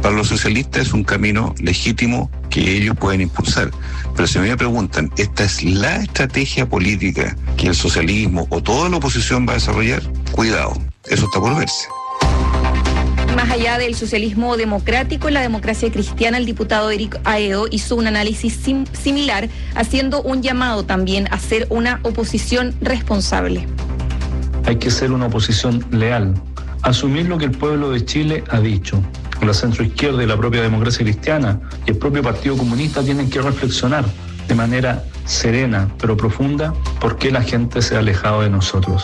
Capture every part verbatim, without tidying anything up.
Para los socialistas es un camino legítimo que ellos pueden impulsar. Pero si me preguntan, ¿esta es la estrategia política que el socialismo o toda la oposición va a desarrollar? Cuidado, eso está por verse. Más allá del socialismo democrático, la democracia cristiana, el diputado Eric Aedo hizo un análisis sim- similar, haciendo un llamado también a ser una oposición responsable. Hay que ser una oposición leal, asumir lo que el pueblo de Chile ha dicho. La centroizquierda y la propia democracia cristiana y el propio Partido Comunista tienen que reflexionar de manera serena pero profunda por qué la gente se ha alejado de nosotros.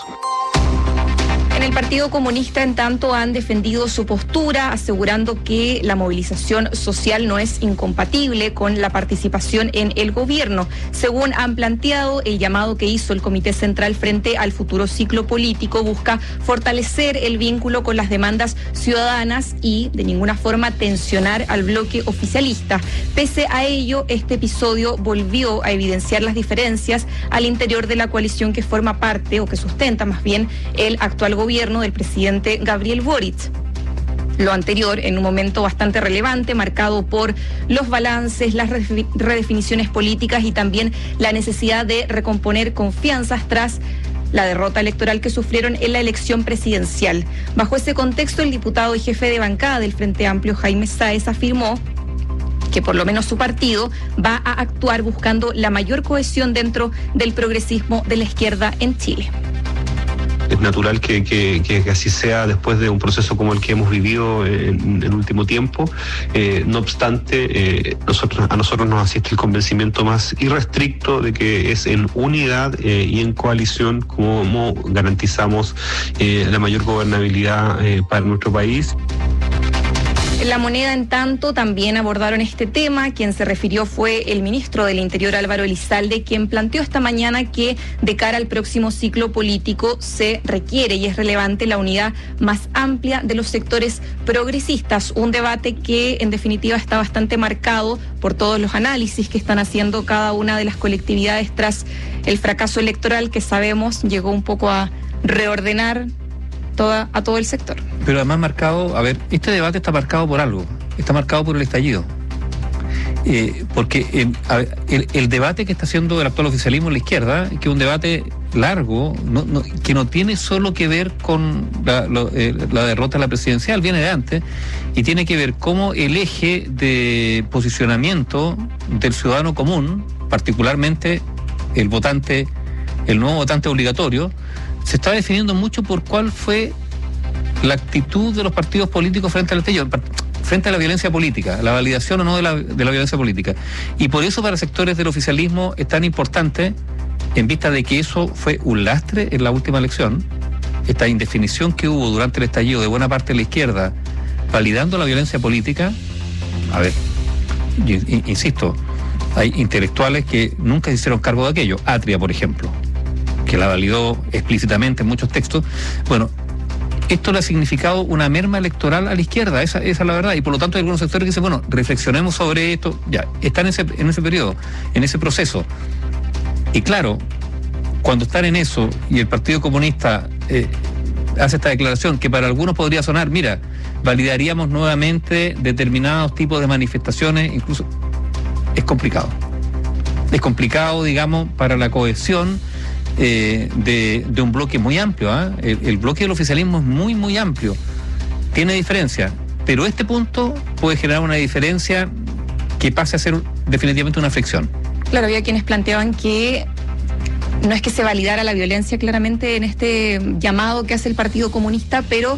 En el Partido Comunista, en tanto, han defendido su postura, asegurando que la movilización social no es incompatible con la participación en el gobierno. Según han planteado, el llamado que hizo el Comité Central frente al futuro ciclo político busca fortalecer el vínculo con las demandas ciudadanas y, de ninguna forma, tensionar al bloque oficialista. Pese a ello, este episodio volvió a evidenciar las diferencias al interior de la coalición que forma parte, o que sustenta más bien, el actual gobierno. gobierno del presidente Gabriel Boric. Lo anterior en un momento bastante relevante, marcado por los balances, las redefiniciones políticas y también la necesidad de recomponer confianzas tras la derrota electoral que sufrieron en la elección presidencial. Bajo ese contexto, el diputado y jefe de bancada del Frente Amplio, Jaime Sáez, afirmó que por lo menos su partido va a actuar buscando la mayor cohesión dentro del progresismo de la izquierda en Chile. Es natural que, que, que así sea después de un proceso como el que hemos vivido en el último tiempo. Eh, no obstante, eh, nosotros, a nosotros nos asiste el convencimiento más irrestricto de que es en unidad eh, y en coalición como garantizamos eh, la mayor gobernabilidad eh, para nuestro país. La Moneda, en tanto, también abordaron este tema. Quien se refirió fue el ministro del Interior, Álvaro Elizalde, quien planteó esta mañana que de cara al próximo ciclo político se requiere y es relevante la unidad más amplia de los sectores progresistas. Un debate que, en definitiva, está bastante marcado por todos los análisis que están haciendo cada una de las colectividades tras el fracaso electoral que sabemos llegó un poco a reordenar Toda, a todo el sector. Pero además marcado, a ver, este debate está marcado por algo, está marcado por el estallido. Eh, porque eh, a ver, el, el debate que está haciendo el actual oficialismo en la izquierda, que es un debate largo, no, no, que no tiene solo que ver con la, lo, eh, la derrota de la presidencial, viene de antes, y tiene que ver cómo el eje de posicionamiento del ciudadano común, particularmente el votante, el nuevo votante obligatorio, se está definiendo mucho por cuál fue la actitud de los partidos políticos frente al estallido, frente a la violencia política, la validación o no de la, de la violencia política. Y por eso para sectores del oficialismo es tan importante, en vista de que eso fue un lastre en la última elección, esta indefinición que hubo durante el estallido de buena parte de la izquierda, validando la violencia política. A ver, insisto, hay intelectuales que nunca se hicieron cargo de aquello. Atria, por ejemplo, que la validó explícitamente en muchos textos. Bueno, esto le ha significado una merma electoral a la izquierda, esa, esa es la verdad, y por lo tanto hay algunos sectores que dicen, bueno, reflexionemos sobre esto, ya, están en ese, en ese periodo, en ese proceso. Y claro, cuando están en eso, y el Partido Comunista eh, hace esta declaración, que para algunos podría sonar, mira, validaríamos nuevamente determinados tipos de manifestaciones, incluso, es complicado. Es complicado, digamos, para la cohesión Eh, de, de un bloque muy amplio, ¿eh? el, el bloque del oficialismo es muy muy amplio, tiene diferencia, pero este punto puede generar una diferencia que pase a ser definitivamente una fricción. Claro, había quienes planteaban que no es que se validara la violencia claramente en este llamado que hace el Partido Comunista, pero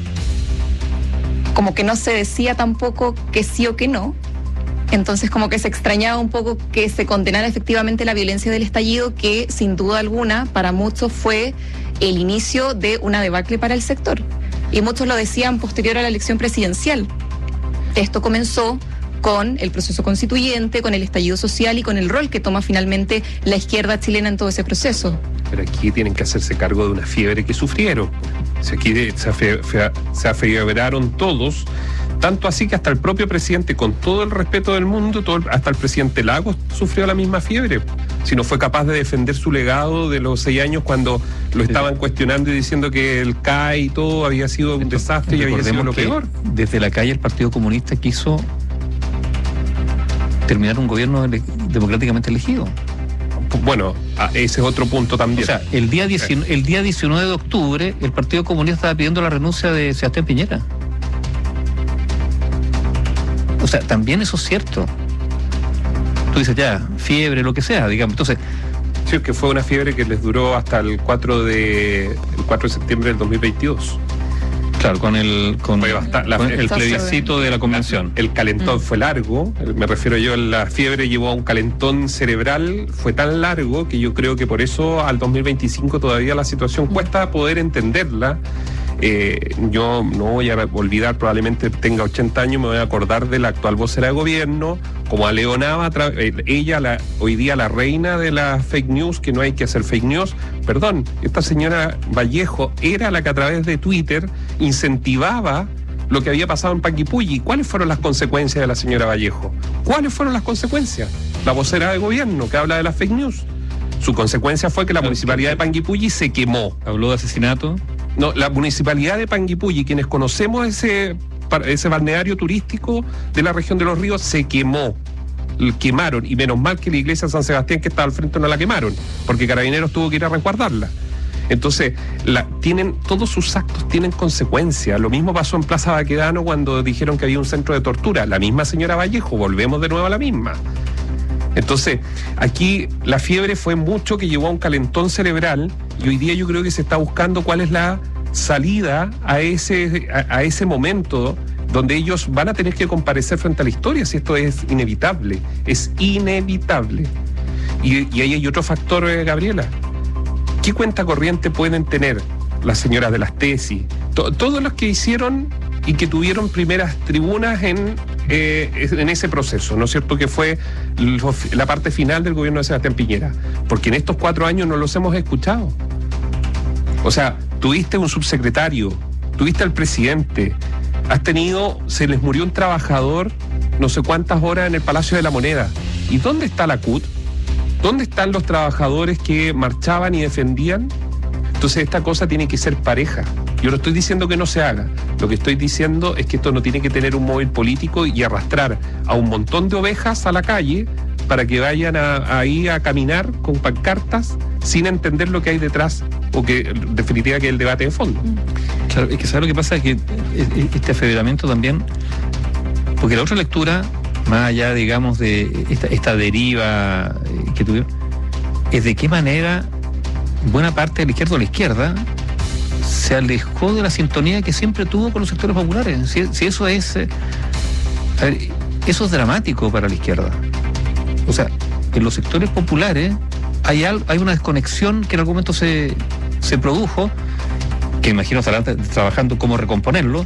como que no se decía tampoco que sí o que no. Entonces como que se extrañaba un poco que se condenara efectivamente la violencia del estallido, que sin duda alguna para muchos fue el inicio de una debacle para el sector. Y muchos lo decían posterior a la elección presidencial. Esto comenzó con el proceso constituyente, con el estallido social y con el rol que toma finalmente la izquierda chilena en todo ese proceso. Pero aquí tienen que hacerse cargo de una fiebre que sufrieron. Si aquí se, afe, se afebraron todos, tanto así que hasta el propio presidente, con todo el respeto del mundo, todo el, hasta el presidente Lagos sufrió la misma fiebre. si no fue capaz de defender su legado de los seis años cuando lo estaban cuestionando y diciendo que el C A I y todo había sido un desastre y había sido lo peor. Desde la calle el Partido Comunista quiso terminar un gobierno ele- democráticamente elegido. Bueno, ese es otro punto también. O sea, el día, diecinueve, el día diecinueve de octubre el Partido Comunista estaba pidiendo la renuncia de Sebastián Piñera. O sea, también eso es cierto. Tú dices ya, fiebre, lo que sea, digamos. Entonces, sí, que fue una fiebre que les duró hasta el cuatro de el cuatro de septiembre del dos mil veintidós. claro, con el con, Fue bastante- la- con el el plebiscito de la convención. El calentón Mm. fue largo, me refiero yo, la fiebre llevó a un calentón cerebral, fue tan largo que yo creo que por eso al dos mil veinticinco todavía la situación cuesta poder entenderla. Eh, yo no voy a olvidar, probablemente tenga ochenta años, me voy a acordar de la actual vocera de gobierno, como aleonaba, tra- eh, ella la, hoy día la reina de las fake news, que no hay que hacer fake news. Perdón, esta señora Vallejo era la que a través de Twitter incentivaba lo que había pasado en Panguipulli. ¿Cuáles fueron las consecuencias de la señora Vallejo? ¿Cuáles fueron las consecuencias? La vocera de gobierno que habla de las fake news. Su consecuencia fue que la municipalidad de Panguipulli se quemó. Habló de asesinato. No, la municipalidad de Panguipulli, quienes conocemos ese, ese balneario turístico de la región de los ríos, se quemó. L- Quemaron, y menos mal que la iglesia de San Sebastián que estaba al frente no la quemaron, porque Carabineros tuvo que ir a resguardarla. Entonces, la, tienen, todos sus actos tienen consecuencias. Lo mismo pasó en Plaza Baquedano cuando dijeron que había un centro de tortura. La misma señora Vallejo, volvemos de nuevo a la misma. Entonces, aquí la fiebre fue mucho que llevó a un calentón cerebral y hoy día yo creo que se está buscando cuál es la salida a ese, a, a ese momento donde ellos van a tener que comparecer frente a la historia, si esto es inevitable, es inevitable. Y, y ahí hay otro factor, eh, Gabriela. ¿Qué cuenta corriente pueden tener las señoras de las tesis? To, todos los que hicieron y que tuvieron primeras tribunas en, eh, en ese proceso, ¿no es cierto? Que fue lo, la parte final del gobierno de Sebastián Piñera. Porque en estos cuatro años no los hemos escuchado. O sea, tuviste un subsecretario, tuviste al presidente, has tenido, se les murió un trabajador no sé cuántas horas en el Palacio de la Moneda. ¿Y dónde está la C U T? ¿Dónde están los trabajadores que marchaban y defendían? Entonces esta cosa tiene que ser pareja. Yo no estoy diciendo que no se haga. Lo que estoy diciendo es que esto no tiene que tener un móvil político y arrastrar a un montón de ovejas a la calle para que vayan a, ahí a caminar con pancartas sin entender lo que hay detrás o que en definitiva que es el debate de fondo. Claro, es que ¿sabes lo que pasa? Es que este afebramiento también, porque la otra lectura, más allá, digamos, de esta, esta deriva que tuvieron, es de qué manera buena parte de la izquierda o la izquierda se alejó de la sintonía que siempre tuvo con los sectores populares. Si, si eso es, eh, a ver, eso es dramático para la izquierda. O sea, en los sectores populares hay, al, hay una desconexión que en algún momento se, se produjo, que imagino estarán trabajando cómo recomponerlo,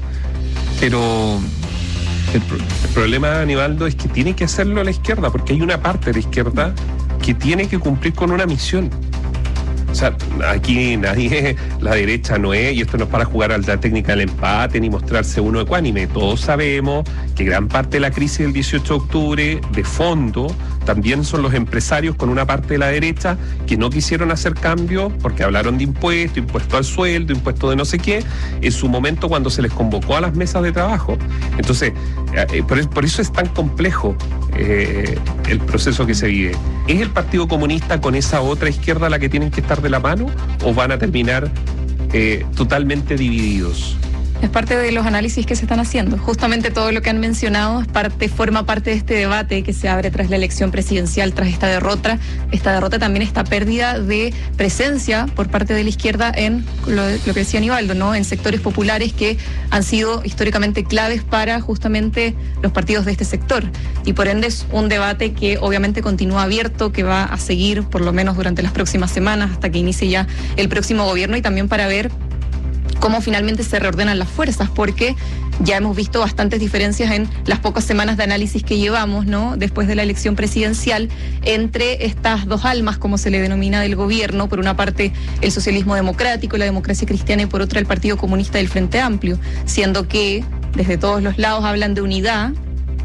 pero el, pro, el problema, Aníbaldo, es que tiene que hacerlo la izquierda, porque hay una parte de la izquierda que tiene que cumplir con una misión. O sea, aquí nadie, la derecha no es, y esto no es para jugar a la técnica del empate ni mostrarse uno ecuánime. Todos sabemos que gran parte de la crisis del dieciocho de octubre, de fondo, también son los empresarios con una parte de la derecha que no quisieron hacer cambios porque hablaron de impuesto, impuesto al sueldo, impuesto de no sé qué, en su momento cuando se les convocó a las mesas de trabajo. Entonces, eh, por, por eso es tan complejo eh, el proceso que se vive. ¿Es el Partido Comunista con esa otra izquierda la que tienen que estar de la mano o van a terminar eh, totalmente divididos? Es parte de los análisis que se están haciendo. Justamente todo lo que han mencionado es parte, forma parte de este debate que se abre tras la elección presidencial, tras esta derrota. Esta derrota también, esta pérdida de presencia por parte de la izquierda en lo, lo que decía Aníbaldo, ¿no? En sectores populares que han sido históricamente claves para justamente los partidos de este sector. Y por ende es un debate que obviamente continúa abierto, que va a seguir por lo menos durante las próximas semanas hasta que inicie ya el próximo gobierno y también para ver cómo finalmente se reordenan las fuerzas, porque ya hemos visto bastantes diferencias en las pocas semanas de análisis que llevamos, ¿no? Después de la elección presidencial, entre estas dos almas, como se le denomina, del gobierno, por una parte el socialismo democrático, la democracia cristiana, y por otra el Partido Comunista del Frente Amplio, siendo que desde todos los lados hablan de unidad,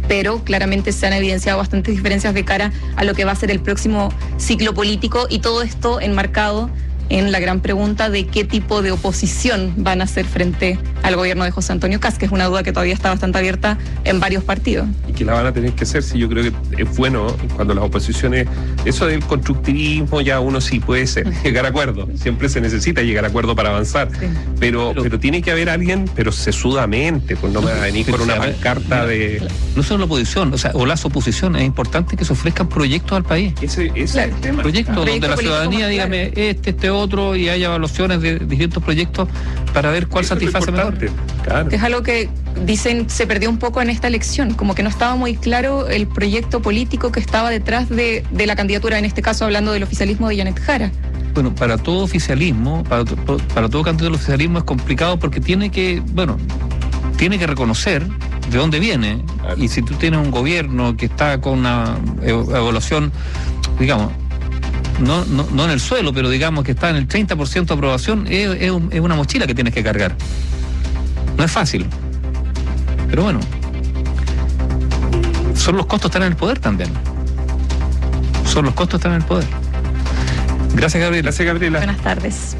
pero claramente se han evidenciado bastantes diferencias de cara a lo que va a ser el próximo ciclo político, y todo esto enmarcado en la gran pregunta de qué tipo de oposición van a hacer frente al gobierno de José Antonio Kast, que es una duda que todavía está bastante abierta en varios partidos. Y que la van a tener que hacer, sí, yo creo que es bueno cuando las oposiciones, eso del constructivismo ya uno sí puede ser, llegar a acuerdo, siempre se necesita llegar a acuerdo para avanzar, sí. pero, pero pero tiene que haber alguien, pero sesudamente, pues no me va a venir con una pancarta de... No solo la oposición, o sea, o las oposiciones, es importante que se ofrezcan proyectos al país. Ese, ese claro. es el tema. Proyectos claro. donde la ciudadanía dígame este, este otro, y haya evaluaciones de distintos proyectos para ver cuál Eso satisface mejor. Claro. Es algo que dicen se perdió un poco en esta elección, como que no estaba muy claro el proyecto político que estaba detrás de, de la candidatura, en este caso hablando del oficialismo de Janet Jara. Bueno, para todo oficialismo, para, para todo candidato del oficialismo es complicado porque tiene que, bueno, tiene que reconocer de dónde viene. Claro. Y si tú tienes un gobierno que está con una evaluación, digamos, No, no, no en el suelo, pero digamos que está en el treinta por ciento de aprobación, es, es, es una mochila que tienes que cargar. No es fácil. Pero bueno, son los costos de estar en el poder también. Son los costos de estar en el poder. Gracias, Gabriela. Gracias, Gabriela. Buenas tardes.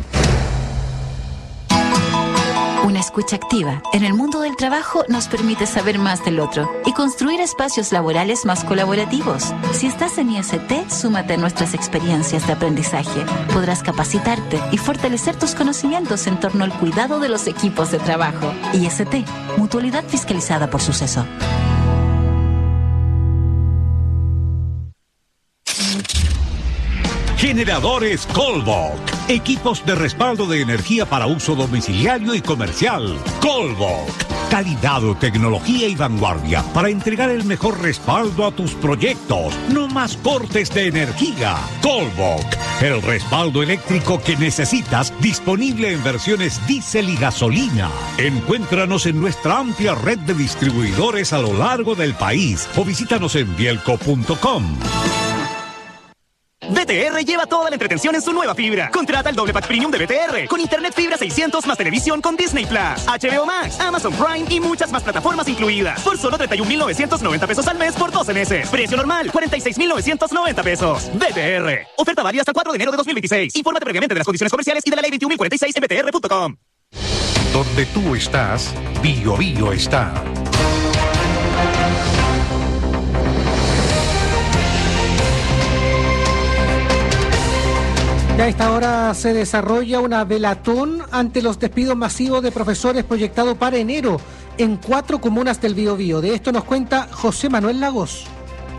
Una escucha activa en el mundo del trabajo nos permite saber más del otro y construir espacios laborales más colaborativos. Si estás en I S T, súmate a nuestras experiencias de aprendizaje. Podrás capacitarte y fortalecer tus conocimientos en torno al cuidado de los equipos de trabajo. I S T, mutualidad fiscalizada por Suceso. Generadores Colbok. Equipos de respaldo de energía para uso domiciliario y comercial. Colbok. Calidad, tecnología y vanguardia para entregar el mejor respaldo a tus proyectos. No más cortes de energía. Colbok. El respaldo eléctrico que necesitas, disponible en versiones diésel y gasolina. Encuéntranos en nuestra amplia red de distribuidores a lo largo del país o visítanos en bielco punto com. B T R lleva toda la entretención en su nueva fibra. Contrata el doble pack premium de B T R con internet fibra seiscientos más televisión con Disney Plus, H B O Max, Amazon Prime y muchas más plataformas incluidas. Por solo treinta y un mil novecientos noventa pesos al mes por doce meses. Precio normal, cuarenta y seis mil novecientos noventa pesos. B T R. Oferta válida hasta el cuatro de enero de dos mil veintiséis. Infórmate previamente de las condiciones comerciales y de la ley veintiún mil cuarenta y seis en b t r punto com. Donde tú estás, Bio Bio está. Ya a esta hora se desarrolla una velatón ante los despidos masivos de profesores proyectado para enero en cuatro comunas del Biobío. De esto nos cuenta José Manuel Lagos.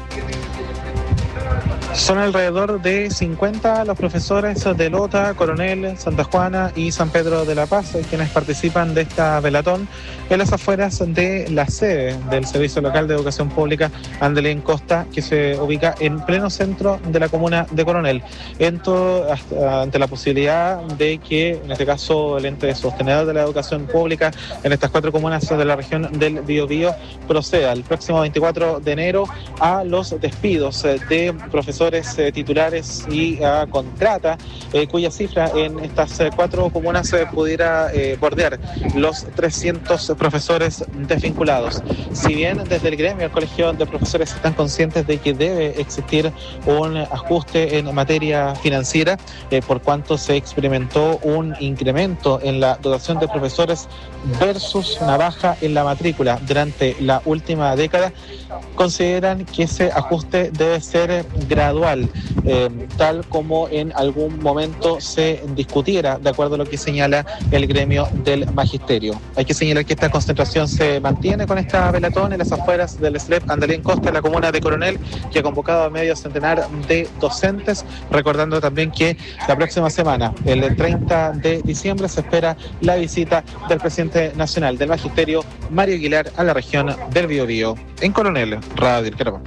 Son alrededor de cincuenta los profesores de Lota, Coronel, Santa Juana y San Pedro de la Paz quienes participan de esta velatón en las afueras de la sede del Servicio Local de Educación Pública Andelín Costa, que se ubica en pleno centro de la comuna de Coronel, en todo, hasta, ante la posibilidad de que, en este caso, el ente sostenedor de la educación pública en estas cuatro comunas de la región del Biobío proceda el próximo veinticuatro de enero a los despidos de profesores Eh, titulares y a contrata, eh, cuya cifra en estas eh, cuatro comunas eh, pudiera eh, bordear los trescientos profesores desvinculados. Si bien desde el gremio, el Colegio de Profesores, están conscientes de que debe existir un ajuste en materia financiera, eh, por cuanto se experimentó un incremento en la dotación de profesores versus una baja en la matrícula durante la última década, consideran que ese ajuste debe ser gradual, eh, tal como en algún momento se discutiera, de acuerdo a lo que señala el gremio del magisterio. Hay que señalar que esta concentración se mantiene con esta velatón en las afueras del S L E P Andelín Costa, en la comuna de Coronel, que ha convocado a medio centenar de docentes, recordando también que la próxima semana, el treinta de diciembre, se espera la visita del presidente nacional del magisterio, Mario Aguilar, a la región del Biobío. En Coronel, Radio Queraba.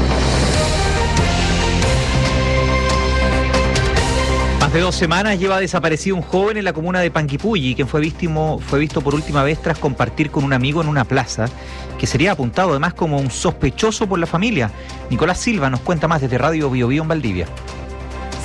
Más de dos semanas lleva desaparecido un joven en la comuna de Panguipulli, quien fue, víctimo, fue visto por última vez tras compartir con un amigo en una plaza, que sería apuntado además como un sospechoso por la familia. Nicolás Silva nos cuenta más desde Radio Biobío en Valdivia.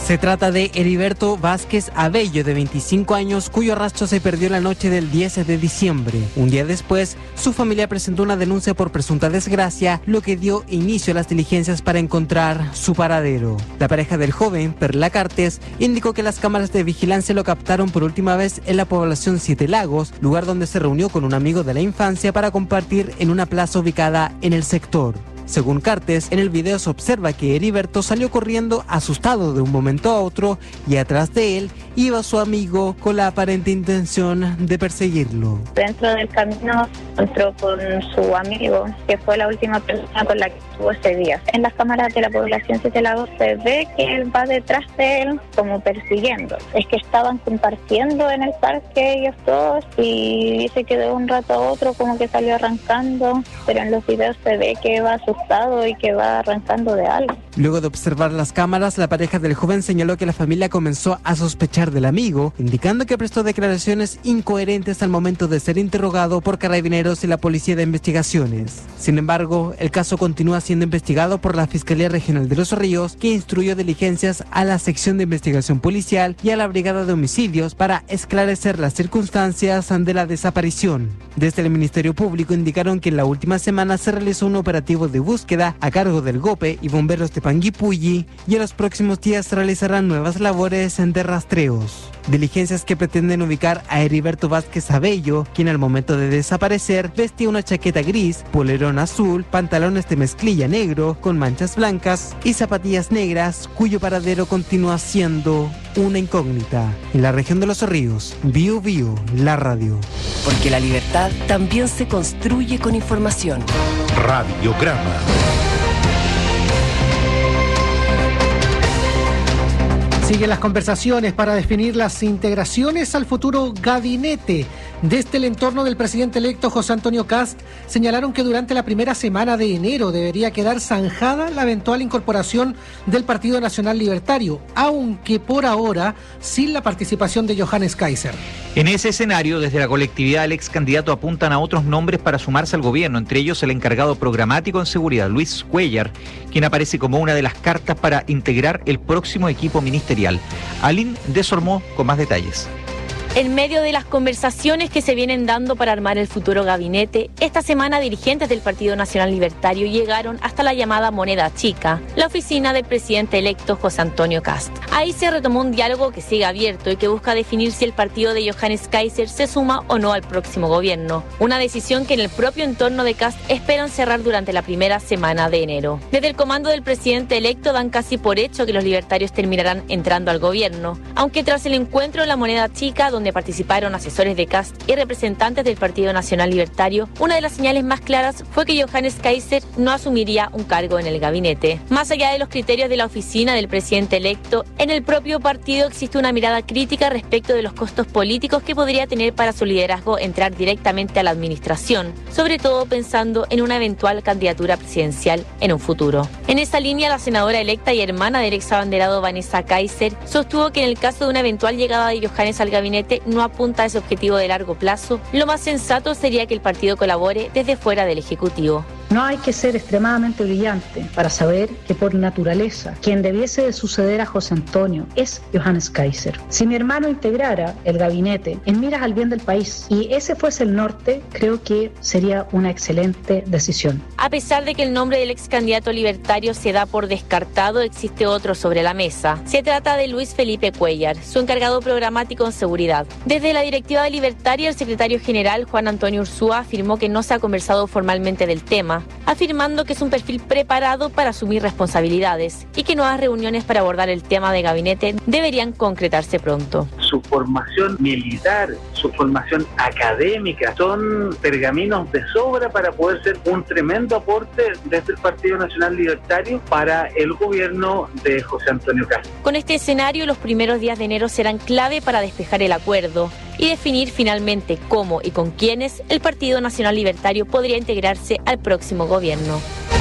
Se trata de Heriberto Vázquez Abello, de veinticinco años, cuyo rastro se perdió la noche del diez de diciembre. Un día después, su familia presentó una denuncia por presunta desgracia, lo que dio inicio a las diligencias para encontrar su paradero. La pareja del joven, Perla Cartes, indicó que las cámaras de vigilancia lo captaron por última vez en la población Siete Lagos, lugar donde se reunió con un amigo de la infancia para compartir en una plaza ubicada en el sector. Según Cartes, en el video se observa que Heriberto salió corriendo asustado de un momento a otro y atrás de él iba su amigo con la aparente intención de perseguirlo. Dentro del camino entró con su amigo, que fue la última persona con la que estuvo ese día. En las cámaras de la población Siete Lagos se ve que él va detrás de él como persiguiendo. Es que estaban compartiendo en el parque ellos dos y dice que de un rato a otro como que salió arrancando, pero en los videos se ve que va asustado y que va arrancando de algo. Luego de observar las cámaras, la pareja del joven señaló que la familia comenzó a sospechar del amigo, indicando que prestó declaraciones incoherentes al momento de ser interrogado por Carabineros y la Policía de Investigaciones. Sin embargo, el caso continúa siendo investigado por la Fiscalía Regional de Los Ríos, que instruyó diligencias a la Sección de Investigación Policial y a la Brigada de Homicidios para esclarecer las circunstancias de la desaparición. Desde el Ministerio Público indicaron que en la última semana se realizó un operativo de búsqueda a cargo del GOPE y bomberos de Panguipulli, y en los próximos días se realizarán nuevas labores de rastreos. Diligencias que pretenden ubicar a Heriberto Vázquez Abello, quien al momento de desaparecer vestía una chaqueta gris, polerón azul, pantalones de mezclilla negro con manchas blancas y zapatillas negras, cuyo paradero continúa siendo una incógnita. En la región de Los Ríos, Bio Bio, la radio. Porque la libertad también se construye con información. Radiograma. Siguen las conversaciones para definir las integraciones al futuro gabinete. Desde el entorno del presidente electo José Antonio Kast señalaron que durante la primera semana de enero debería quedar zanjada la eventual incorporación del Partido Nacional Libertario, aunque por ahora sin la participación de Johannes Kaiser. En ese escenario, desde la colectividad, el ex candidato apuntan a otros nombres para sumarse al gobierno, entre ellos el encargado programático en seguridad, Luis Cuellar, quien aparece como una de las cartas para integrar el próximo equipo ministerial. Aline Desormó con más detalles. En medio de las conversaciones que se vienen dando para armar el futuro gabinete, esta semana dirigentes del Partido Nacional Libertario llegaron hasta la llamada Moneda Chica, la oficina del presidente electo José Antonio Kast. Ahí se retomó un diálogo que sigue abierto y que busca definir si el partido de Johannes Kaiser se suma o no al próximo gobierno. Una decisión que en el propio entorno de Kast esperan cerrar durante la primera semana de enero. Desde el comando del presidente electo dan casi por hecho que los libertarios terminarán entrando al gobierno, aunque tras el encuentro en la Moneda Chica, donde participaron asesores de Kast y representantes del Partido Nacional Libertario, una de las señales más claras fue que Johannes Kaiser no asumiría un cargo en el gabinete. Más allá de los criterios de la oficina del presidente electo, en el propio partido existe una mirada crítica respecto de los costos políticos que podría tener para su liderazgo entrar directamente a la administración, sobre todo pensando en una eventual candidatura presidencial en un futuro. En esa línea, la senadora electa y hermana del ex abanderado Vanessa Kaiser sostuvo que en el caso de una eventual llegada de Johannes al gabinete no apunta a ese objetivo de largo plazo, lo más sensato sería que el partido colabore desde fuera del Ejecutivo. No hay que ser extremadamente brillante para saber que por naturaleza quien debiese de suceder a José Antonio es Johannes Kaiser. Si mi hermano integrara el gabinete en miras al bien del país y ese fuese el norte, creo que sería una excelente decisión. A pesar de que el nombre del ex candidato libertario se da por descartado, existe otro sobre la mesa. Se trata de Luis Felipe Cuellar, su encargado programático en seguridad. Desde la directiva libertaria, el secretario general Juan Antonio Ursúa afirmó que no se ha conversado formalmente del tema, afirmando que es un perfil preparado para asumir responsabilidades y que nuevas reuniones para abordar el tema de gabinete deberían concretarse pronto. Su formación militar, su formación académica, son pergaminos de sobra para poder ser un tremendo aporte desde el Partido Nacional Libertario para el gobierno de José Antonio Kast. Con este escenario, los primeros días de enero serán clave para despejar el acuerdo y definir finalmente cómo y con quiénes el Partido Nacional Libertario podría integrarse al próximo gobierno.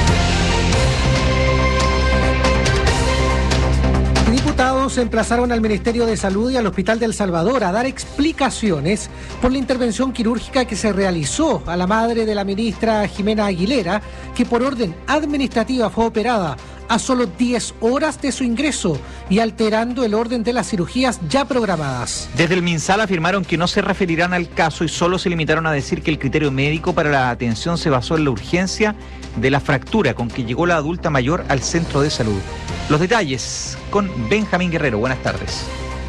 Diputados emplazaron al Ministerio de Salud y al Hospital del Salvador a dar explicaciones por la intervención quirúrgica que se realizó a la madre de la ministra Jimena Aguilera, que por orden administrativa fue operada a solo diez horas de su ingreso y alterando el orden de las cirugías ya programadas. Desde el MinSal afirmaron que no se referirán al caso y solo se limitaron a decir que el criterio médico para la atención se basó en la urgencia de la fractura con que llegó la adulta mayor al centro de salud. Los detalles con Benjamín Guerrero. Buenas tardes.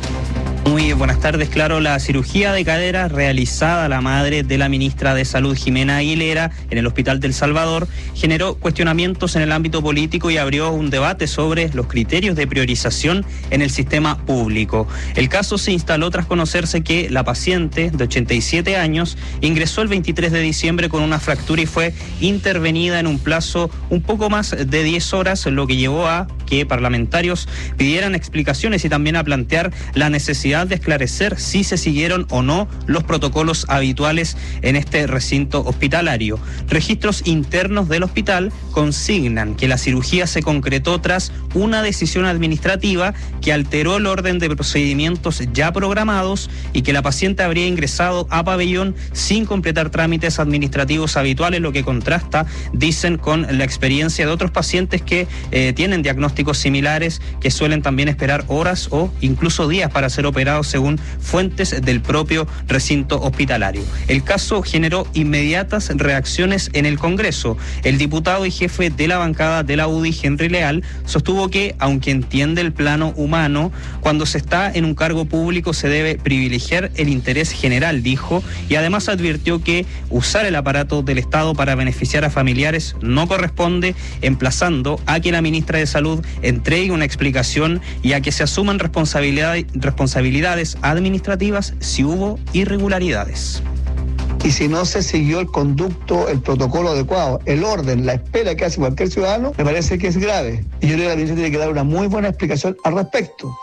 Muy buenas tardes. Claro, la cirugía de cadera realizada a la madre de la ministra de Salud, Jimena Aguilera, en el Hospital del Salvador, generó cuestionamientos en el ámbito político y abrió un debate sobre los criterios de priorización en el sistema público. El caso se instaló tras conocerse que la paciente, de ochenta y siete años, ingresó el veintitrés de diciembre con una fractura y fue intervenida en un plazo un poco más de diez horas, lo que llevó a que parlamentarios pidieran explicaciones y también a plantear la necesidad de esclarecer si se siguieron o no los protocolos habituales en este recinto hospitalario. Registros internos del hospital consignan que la cirugía se concretó tras una decisión administrativa que alteró el orden de procedimientos ya programados y que la paciente habría ingresado a pabellón sin completar trámites administrativos habituales, lo que contrasta, dicen, con la experiencia de otros pacientes que eh, tienen diagnósticos similares, que suelen también esperar horas o incluso días para ser operados, según fuentes del propio recinto hospitalario. El caso generó inmediatas reacciones en el Congreso. El diputado y jefe de la bancada de la U D I, Henry Leal, sostuvo que, aunque entiende el plano humano, cuando se está en un cargo público se debe privilegiar el interés general, dijo, y además advirtió que usar el aparato del Estado para beneficiar a familiares no corresponde, emplazando a que la ministra de Salud entregue una explicación y a que se asuman responsabilidades responsabilidades administrativas si hubo irregularidades. Y si no se siguió el conducto, el protocolo adecuado, el orden, la espera que hace cualquier ciudadano, me parece que es grave. Y yo creo que la ministra tiene que dar una muy buena explicación al respecto.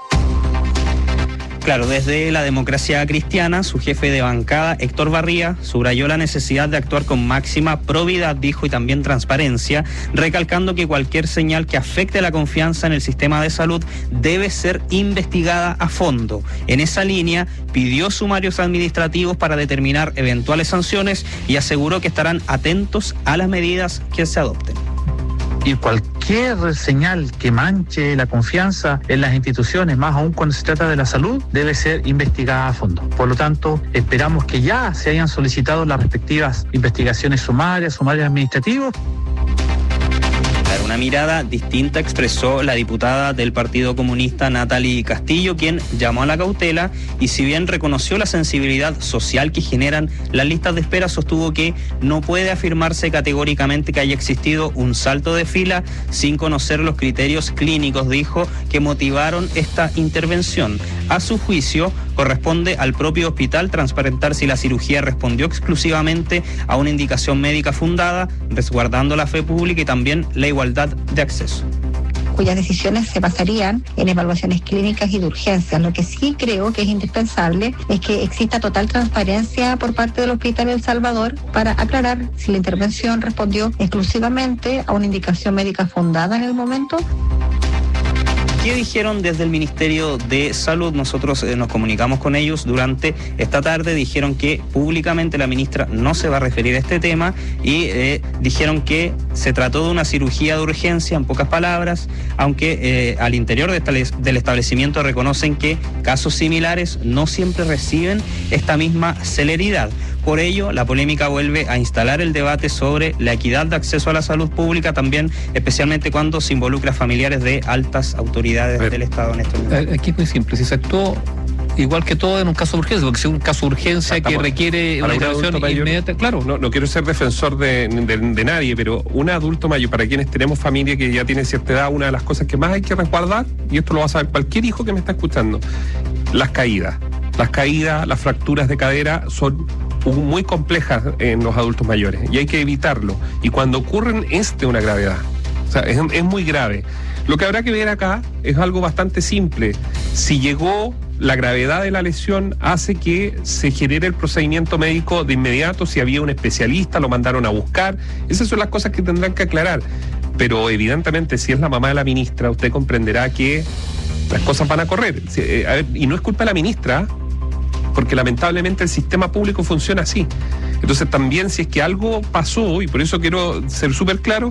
Claro, desde la Democracia Cristiana, su jefe de bancada, Héctor Barría, subrayó la necesidad de actuar con máxima probidad, dijo, y también transparencia, recalcando que cualquier señal que afecte la confianza en el sistema de salud debe ser investigada a fondo. En esa línea, pidió sumarios administrativos para determinar eventuales sanciones y aseguró que estarán atentos a las medidas que se adopten. Y cualquier señal que manche la confianza en las instituciones, más aún cuando se trata de la salud, debe ser investigada a fondo. Por lo tanto, esperamos que ya se hayan solicitado las respectivas investigaciones sumarias, sumarias administrativas. Una mirada distinta expresó la diputada del Partido Comunista Natalie Castillo, quien llamó a la cautela y, si bien reconoció la sensibilidad social que generan las listas de espera, sostuvo que no puede afirmarse categóricamente que haya existido un salto de fila sin conocer los criterios clínicos, dijo, que motivaron esta intervención. A su juicio, corresponde al propio hospital transparentar si la cirugía respondió exclusivamente a una indicación médica fundada, resguardando la fe pública y también la igualdad de acceso. Cuyas decisiones se basarían en evaluaciones clínicas y de urgencia. Lo que sí creo que es indispensable es que exista total transparencia por parte del Hospital El Salvador para aclarar si la intervención respondió exclusivamente a una indicación médica fundada en el momento. ¿Qué dijeron desde el Ministerio de Salud? Nosotros eh, nos comunicamos con ellos durante esta tarde. Dijeron que públicamente la ministra no se va a referir a este tema y eh, dijeron que se trató de una cirugía de urgencia, en pocas palabras, aunque eh, al interior de esta, del establecimiento reconocen que casos similares no siempre reciben esta misma celeridad. Por ello, la polémica vuelve a instalar el debate sobre la equidad de acceso a la salud pública, también especialmente cuando se involucra a familiares de altas autoridades del Estado en este momento. Aquí es muy simple, si se actuó igual que todo en un caso de urgencia, porque si es un caso de urgencia que requiere una intervención inmediata, claro. No, no quiero ser defensor de, de, de nadie, pero un adulto mayor, para quienes tenemos familia que ya tiene cierta edad, una de las cosas que más hay que resguardar, y esto lo va a saber cualquier hijo que me está escuchando, las caídas. Las caídas, las fracturas de cadera son muy complejas en los adultos mayores y hay que evitarlo. Y cuando ocurren es de una gravedad. O sea, es, es muy grave. Lo que habrá que ver acá es algo bastante simple. Si llegó, la gravedad de la lesión hace que se genere el procedimiento médico de inmediato. Si había un especialista, lo mandaron a buscar. Esas son las cosas que tendrán que aclarar. Pero evidentemente, si es la mamá de la ministra, usted comprenderá que las cosas van a correr. A ver, y no es culpa de la ministra, porque lamentablemente el sistema público funciona así. Entonces también, si es que algo pasó, y por eso quiero ser súper claro,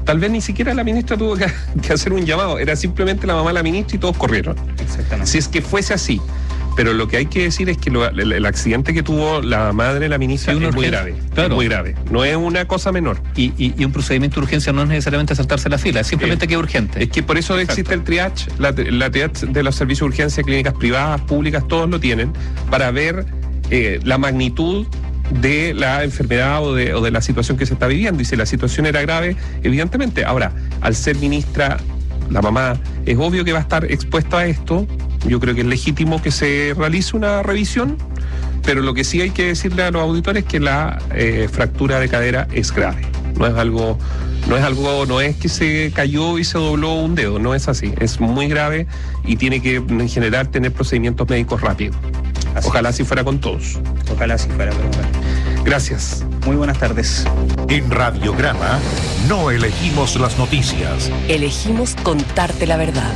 tal vez ni siquiera la ministra tuvo que, que hacer un llamado, era simplemente la mamá de la ministra y todos corrieron. Exactamente. Si es que fuese así. Pero lo que hay que decir es que lo, el, el accidente que tuvo la madre de la ministra sí, es muy grave. Claro. Es muy grave. No es una cosa menor. Y, y, y un procedimiento de urgencia no es necesariamente saltarse la fila, es simplemente eh, que es urgente. Es que por eso Exacto. existe el triage, la, la triage de los servicios de urgencia, clínicas privadas, públicas, todos lo tienen, para ver eh, la magnitud de la enfermedad o de, o de la situación que se está viviendo. Y si la situación era grave, evidentemente. Ahora, al ser ministra, la mamá, es obvio que va a estar expuesta a esto. Yo creo que es legítimo que se realice una revisión, pero lo que sí hay que decirle a los auditores es que la eh, fractura de cadera es grave. No es algo, no es algo, no es que se cayó y se dobló un dedo, no es así. Es muy grave y tiene que, en general, tener procedimientos médicos rápidos. Así Ojalá así fuera con todos. Ojalá así fuera, pero bueno. Gracias. Muy buenas tardes. En Radiograma no elegimos las noticias. Elegimos contarte la verdad.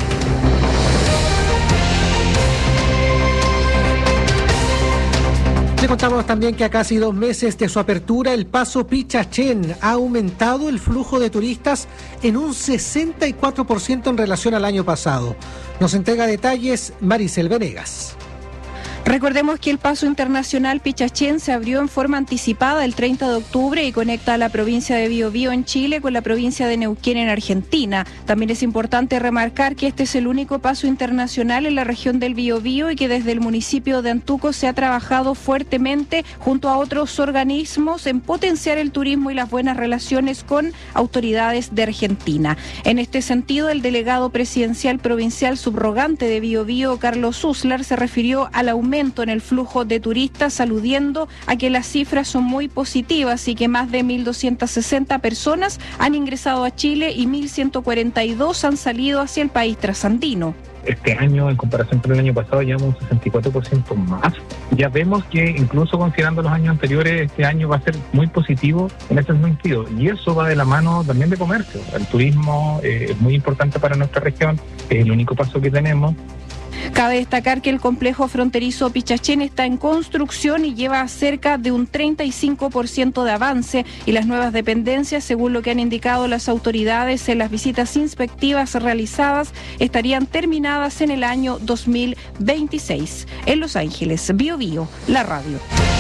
Le contamos también que a casi dos meses de su apertura, el Paso Pichachén ha aumentado el flujo de turistas en un sesenta y cuatro por ciento en relación al año pasado. Nos entrega detalles Maricel Venegas. Recordemos que el paso internacional Pichachén se abrió en forma anticipada el treinta de octubre y conecta a la provincia de Biobío en Chile con la provincia de Neuquén en Argentina. También es importante remarcar que este es el único paso internacional en la región del Biobío y que desde el municipio de Antuco se ha trabajado fuertemente junto a otros organismos en potenciar el turismo y las buenas relaciones con autoridades de Argentina. En este sentido, el delegado presidencial provincial subrogante de Biobío, Carlos Uslar, se refirió al aumento en el flujo de turistas, aludiendo a que las cifras son muy positivas y que más de mil doscientas sesenta personas han ingresado a Chile y mil ciento cuarenta y dos han salido hacia el país trasandino. Este año, en comparación con el año pasado, llevamos un sesenta y cuatro por ciento más. Ya vemos que, incluso considerando los años anteriores, este año va a ser muy positivo en ese sentido. Y eso va de la mano también de comercio. El turismo eh, es muy importante para nuestra región, es el único paso que tenemos. Cabe destacar que el complejo fronterizo Pichachén está en construcción y lleva cerca de un treinta y cinco por ciento de avance, y las nuevas dependencias, según lo que han indicado las autoridades en las visitas inspectivas realizadas, estarían terminadas en el año dos mil veintiséis. En Los Ángeles, Biobío, la radio.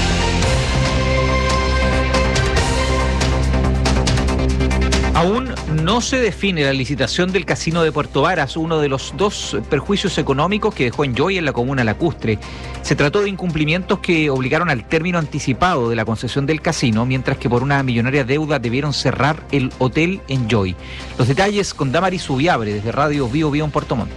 Aún no se define la licitación del casino de Puerto Varas, uno de los dos perjuicios económicos que dejó Enjoy en la comuna lacustre. Se trató de incumplimientos que obligaron al término anticipado de la concesión del casino, mientras que por una millonaria deuda debieron cerrar el hotel Enjoy. Los detalles con Damaris Subiabre desde Radio Bio Bio en Puerto Montt.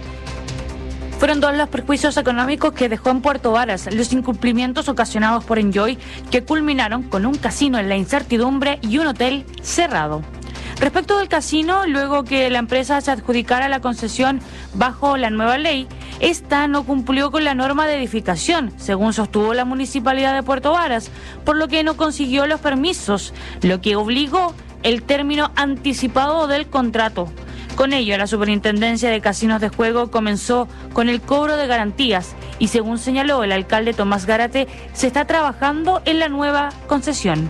Fueron dos los perjuicios económicos que dejó en Puerto Varas, los incumplimientos ocasionados por Enjoy, que culminaron con un casino en la incertidumbre y un hotel cerrado. Respecto del casino, luego que la empresa se adjudicara la concesión bajo la nueva ley, esta no cumplió con la norma de edificación, según sostuvo la Municipalidad de Puerto Varas, por lo que no consiguió los permisos, lo que obligó el término anticipado del contrato. Con ello, la Superintendencia de Casinos de Juego comenzó con el cobro de garantías y, según señaló el alcalde Tomás Gárate, se está trabajando en la nueva concesión.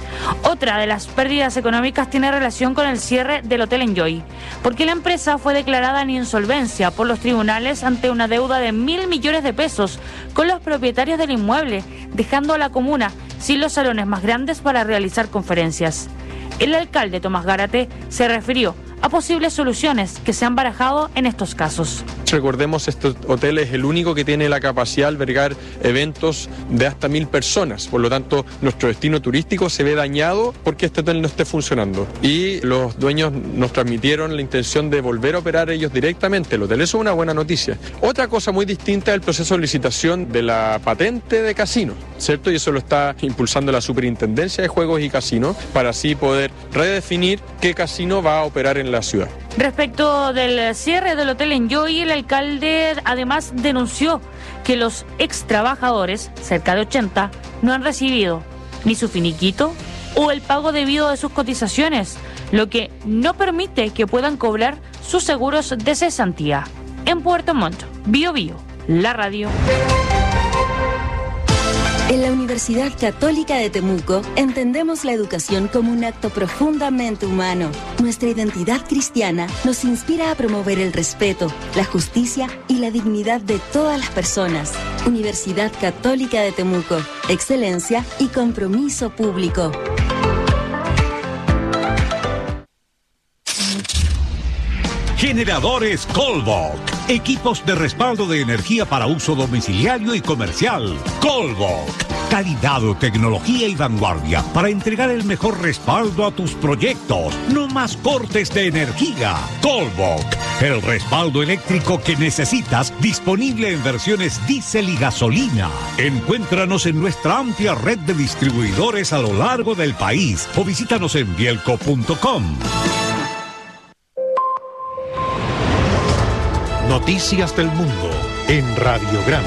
Otra de las pérdidas económicas tiene relación con el cierre del Hotel Enjoy, porque la empresa fue declarada en insolvencia por los tribunales ante una deuda de mil millones de pesos con los propietarios del inmueble, dejando a la comuna sin los salones más grandes para realizar conferencias. El alcalde Tomás Gárate se refirió a posibles soluciones que se han barajado en estos casos. Recordemos, este hotel es el único que tiene la capacidad de albergar eventos de hasta mil personas, por lo tanto nuestro destino turístico se ve dañado porque este hotel no esté funcionando, y los dueños nos transmitieron la intención de volver a operar ellos directamente el hotel. Eso es una buena noticia. Otra cosa muy distinta es el proceso de licitación de la patente de casino, ¿cierto? Y eso lo está impulsando la Superintendencia de Juegos y Casinos para así poder redefinir qué casino va a operar en la ciudad. Respecto del cierre del Hotel Enjoy, el alcalde además denunció que los ex trabajadores, cerca de ochenta, no han recibido ni su finiquito o el pago debido de sus cotizaciones, lo que no permite que puedan cobrar sus seguros de cesantía. En Puerto Montt, Bio Bio, la radio. En la Universidad Católica de Temuco entendemos la educación como un acto profundamente humano. Nuestra identidad cristiana nos inspira a promover el respeto, la justicia y la dignidad de todas las personas. Universidad Católica de Temuco, excelencia y compromiso público. Generadores Colbach. Equipos de respaldo de energía para uso domiciliario y comercial. Colbach. Calidad, tecnología y vanguardia para entregar el mejor respaldo a tus proyectos. No más cortes de energía. Colbach. El respaldo eléctrico que necesitas, disponible en versiones diésel y gasolina. Encuéntranos en nuestra amplia red de distribuidores a lo largo del país o visítanos en bielco punto com. Noticias del Mundo en Radiograma.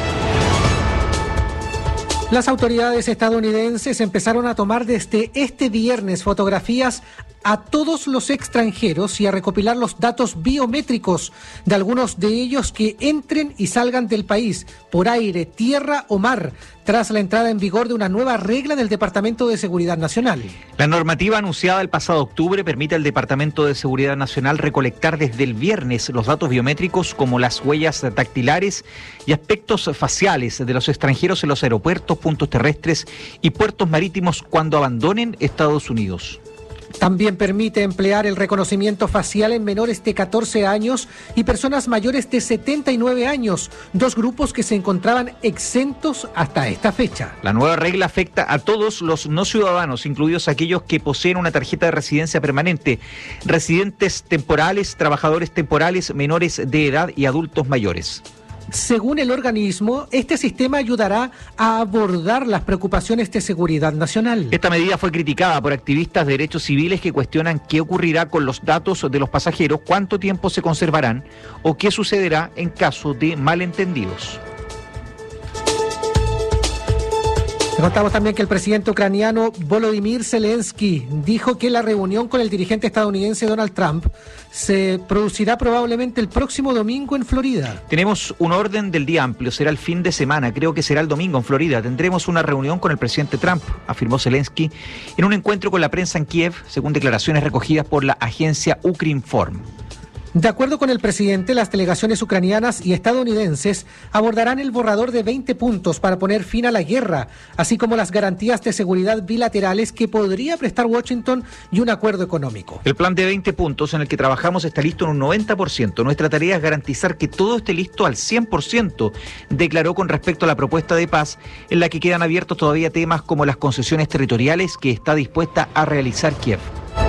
Las autoridades estadounidenses empezaron a tomar desde este viernes fotografías a todos los extranjeros y a recopilar los datos biométricos de algunos de ellos que entren y salgan del país por aire, tierra o mar, tras la entrada en vigor de una nueva regla del Departamento de Seguridad Nacional. La normativa anunciada el pasado octubre permite al Departamento de Seguridad Nacional recolectar desde el viernes los datos biométricos como las huellas dactilares y aspectos faciales de los extranjeros en los aeropuertos, puntos terrestres y puertos marítimos cuando abandonen Estados Unidos. También permite emplear el reconocimiento facial en menores de catorce años y personas mayores de setenta y nueve años, dos grupos que se encontraban exentos hasta esta fecha. La nueva regla afecta a todos los no ciudadanos, incluidos aquellos que poseen una tarjeta de residencia permanente, residentes temporales, trabajadores temporales, menores de edad y adultos mayores. Según el organismo, este sistema ayudará a abordar las preocupaciones de seguridad nacional. Esta medida fue criticada por activistas de derechos civiles que cuestionan qué ocurrirá con los datos de los pasajeros, cuánto tiempo se conservarán o qué sucederá en caso de malentendidos. Contamos también que el presidente ucraniano Volodymyr Zelensky dijo que la reunión con el dirigente estadounidense Donald Trump se producirá probablemente el próximo domingo en Florida. Tenemos un orden del día amplio, será el fin de semana, creo que será el domingo en Florida. Tendremos una reunión con el presidente Trump, afirmó Zelensky en un encuentro con la prensa en Kiev, según declaraciones recogidas por la agencia Ukrinform. De acuerdo con el presidente, las delegaciones ucranianas y estadounidenses abordarán el borrador de veinte puntos para poner fin a la guerra, así como las garantías de seguridad bilaterales que podría prestar Washington y un acuerdo económico. El plan de veinte puntos en el que trabajamos está listo en un noventa por ciento. Nuestra tarea es garantizar que todo esté listo al cien por ciento, declaró con respecto a la propuesta de paz, en la que quedan abiertos todavía temas como las concesiones territoriales que está dispuesta a realizar Kiev.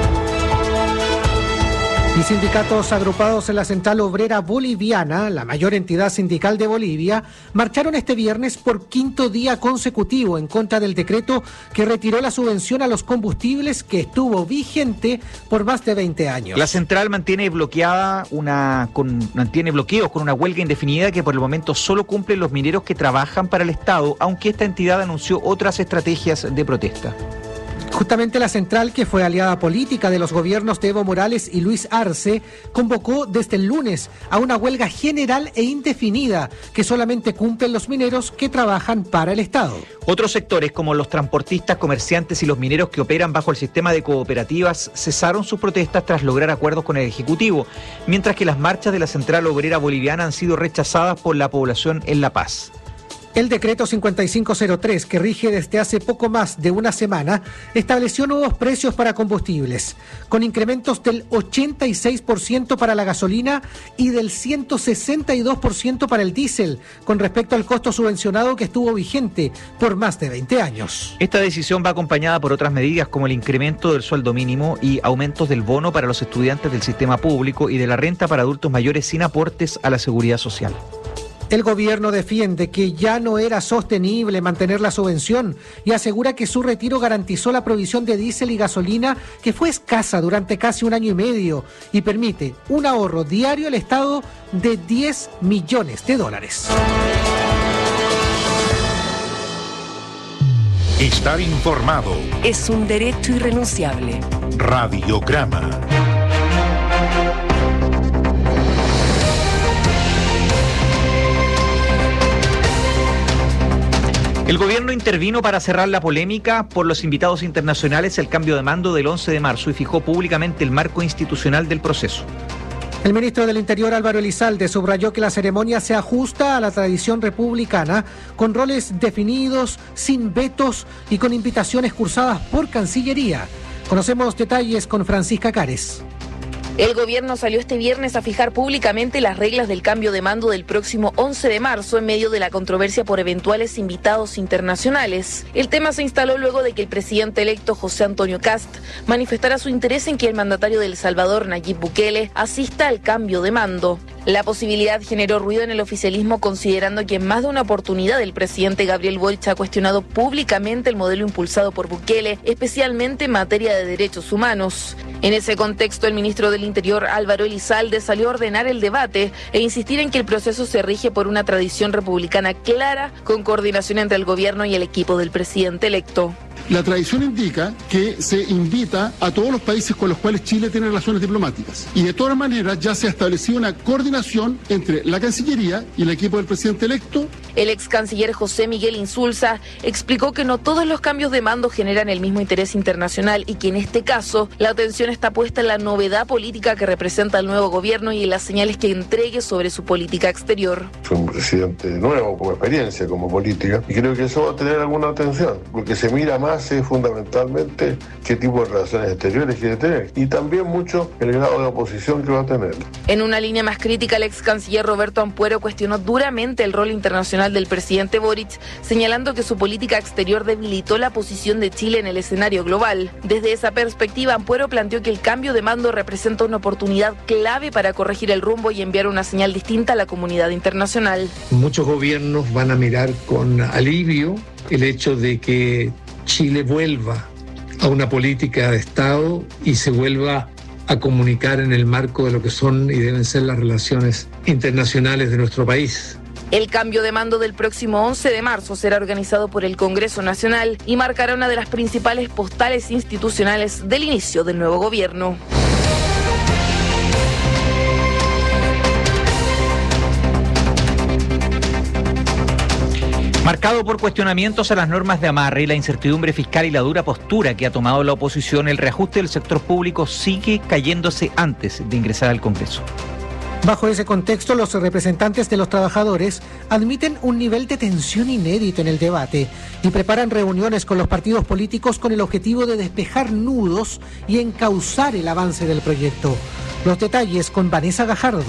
Y sindicatos agrupados en la Central Obrera Boliviana, la mayor entidad sindical de Bolivia, marcharon este viernes por quinto día consecutivo en contra del decreto que retiró la subvención a los combustibles que estuvo vigente por más de veinte años. La central mantiene bloqueada una con, mantiene bloqueos con una huelga indefinida que por el momento solo cumplen los mineros que trabajan para el Estado, aunque esta entidad anunció otras estrategias de protesta. Justamente la central, que fue aliada política de los gobiernos de Evo Morales y Luis Arce, convocó desde el lunes a una huelga general e indefinida que solamente cumplen los mineros que trabajan para el Estado. Otros sectores, como los transportistas, comerciantes y los mineros que operan bajo el sistema de cooperativas, cesaron sus protestas tras lograr acuerdos con el Ejecutivo, mientras que las marchas de la Central Obrera Boliviana han sido rechazadas por la población en La Paz. El decreto cincuenta y cinco cero tres, que rige desde hace poco más de una semana, estableció nuevos precios para combustibles, con incrementos del ochenta y seis por ciento para la gasolina y del ciento sesenta y dos por ciento para el diésel, con respecto al costo subvencionado que estuvo vigente por más de veinte años. Esta decisión va acompañada por otras medidas como el incremento del sueldo mínimo y aumentos del bono para los estudiantes del sistema público y de la renta para adultos mayores sin aportes a la seguridad social. El gobierno defiende que ya no era sostenible mantener la subvención y asegura que su retiro garantizó la provisión de diésel y gasolina, que fue escasa durante casi un año y medio, y permite un ahorro diario al Estado de diez millones de dólares. Estar informado es un derecho irrenunciable. Radiograma. El gobierno intervino para cerrar la polémica por los invitados internacionales al cambio de mando del once de marzo y fijó públicamente el marco institucional del proceso. El ministro del Interior, Álvaro Elizalde, subrayó que la ceremonia se ajusta a la tradición republicana, con roles definidos, sin vetos y con invitaciones cursadas por Cancillería. Conocemos detalles con Francisca Cares. El gobierno salió este viernes a fijar públicamente las reglas del cambio de mando del próximo once de marzo en medio de la controversia por eventuales invitados internacionales. El tema se instaló luego de que el presidente electo José Antonio Kast manifestara su interés en que el mandatario de El Salvador, Nayib Bukele, asista al cambio de mando. La posibilidad generó ruido en el oficialismo, considerando que en más de una oportunidad el presidente Gabriel Boric ha cuestionado públicamente el modelo impulsado por Bukele, especialmente en materia de derechos humanos. En ese contexto, el ministro del Interior, Álvaro Elizalde, salió a ordenar el debate e insistir en que el proceso se rige por una tradición republicana clara, con coordinación entre el gobierno y el equipo del presidente electo. La tradición indica que se invita a todos los países con los cuales Chile tiene relaciones diplomáticas. Y de todas maneras ya se ha establecido una coordinación entre la Cancillería y el equipo del presidente electo. El ex canciller José Miguel Insulza explicó que no todos los cambios de mando generan el mismo interés internacional y que en este caso la atención está puesta en la novedad política que representa el nuevo gobierno y en las señales que entregue sobre su política exterior. Fue un presidente nuevo, con experiencia como política, y creo que eso va a tener alguna atención, porque se mira más es fundamentalmente qué tipo de relaciones exteriores quiere tener y también mucho el grado de oposición que va a tener. En una línea más crítica, el ex canciller Roberto Ampuero cuestionó duramente el rol internacional del presidente Boric, señalando que su política exterior debilitó la posición de Chile en el escenario global. Desde esa perspectiva, Ampuero planteó que el cambio de mando representa una oportunidad clave para corregir el rumbo y enviar una señal distinta a la comunidad internacional. Muchos gobiernos van a mirar con alivio el hecho de que Chile vuelva a una política de Estado y se vuelva a comunicar en el marco de lo que son y deben ser las relaciones internacionales de nuestro país. El cambio de mando del próximo once de marzo será organizado por el Congreso Nacional y marcará una de las principales postales institucionales del inicio del nuevo gobierno. Marcado por cuestionamientos a las normas de amarre y la incertidumbre fiscal y la dura postura que ha tomado la oposición, el reajuste del sector público sigue cayéndose antes de ingresar al Congreso. Bajo ese contexto, los representantes de los trabajadores admiten un nivel de tensión inédito en el debate y preparan reuniones con los partidos políticos con el objetivo de despejar nudos y encauzar el avance del proyecto. Los detalles con Vanessa Gajardo.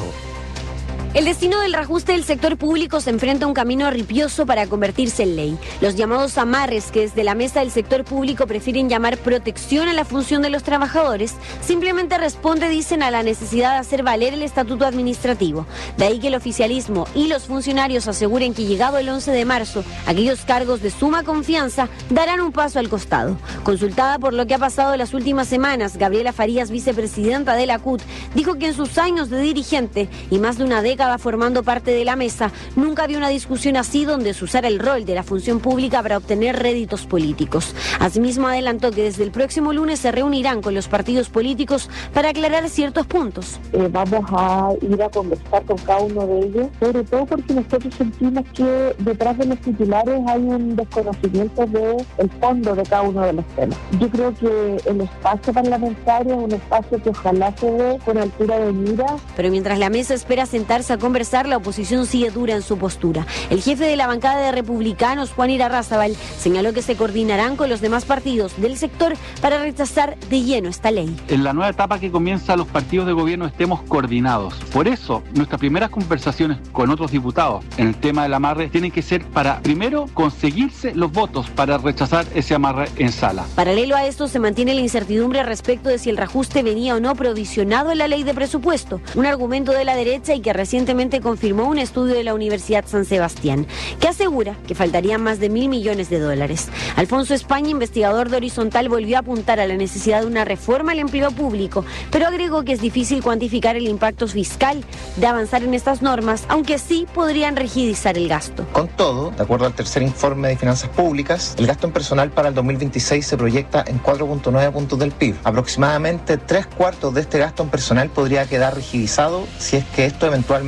El destino del reajuste del sector público se enfrenta a un camino arripioso para convertirse en ley. Los llamados amarres, que desde la mesa del sector público prefieren llamar protección a la función de los trabajadores, simplemente responde, dicen, a la necesidad de hacer valer el estatuto administrativo. De ahí que el oficialismo y los funcionarios aseguren que llegado el once de marzo, aquellos cargos de suma confianza darán un paso al costado. Consultada por lo que ha pasado en las últimas semanas, Gabriela Farías, vicepresidenta de la C U T, dijo que en sus años de dirigente y más de una década formando parte de la mesa, nunca había una discusión así donde se usara el rol de la función pública para obtener réditos políticos. Asimismo, adelantó que desde el próximo lunes se reunirán con los partidos políticos para aclarar ciertos puntos. Eh, vamos a ir a conversar con cada uno de ellos, sobre todo porque nosotros sentimos que detrás de los titulares hay un desconocimiento del fondo de cada uno de los temas. Yo creo que el espacio parlamentario es un espacio que ojalá se dé con altura de mira. Pero mientras la mesa espera sentarse a conversar, la oposición sigue dura en su postura. El jefe de la bancada de republicanos, Juan Irarrázaval, señaló que se coordinarán con los demás partidos del sector para rechazar de lleno esta ley. En la nueva etapa que comienza, los partidos de gobierno estemos coordinados. Por eso, nuestras primeras conversaciones con otros diputados en el tema del amarre tienen que ser para, primero, conseguirse los votos para rechazar ese amarre en sala. Paralelo a esto, se mantiene la incertidumbre respecto de si el reajuste venía o no provisionado en la ley de presupuesto, un argumento de la derecha y que recientemente confirmó un estudio de la Universidad San Sebastián, que asegura que faltarían más de mil millones de dólares. Alfonso España, investigador de Horizontal, volvió a apuntar a la necesidad de una reforma al empleo público, pero agregó que es difícil cuantificar el impacto fiscal de avanzar en estas normas, aunque sí podrían rigidizar el gasto. Con todo, de acuerdo al tercer informe de finanzas públicas, el gasto en personal para el dos mil veintiséis se proyecta en cuatro punto nueve puntos del P I B. Aproximadamente tres cuartos de este gasto en personal podría quedar rigidizado si es que esto eventualmente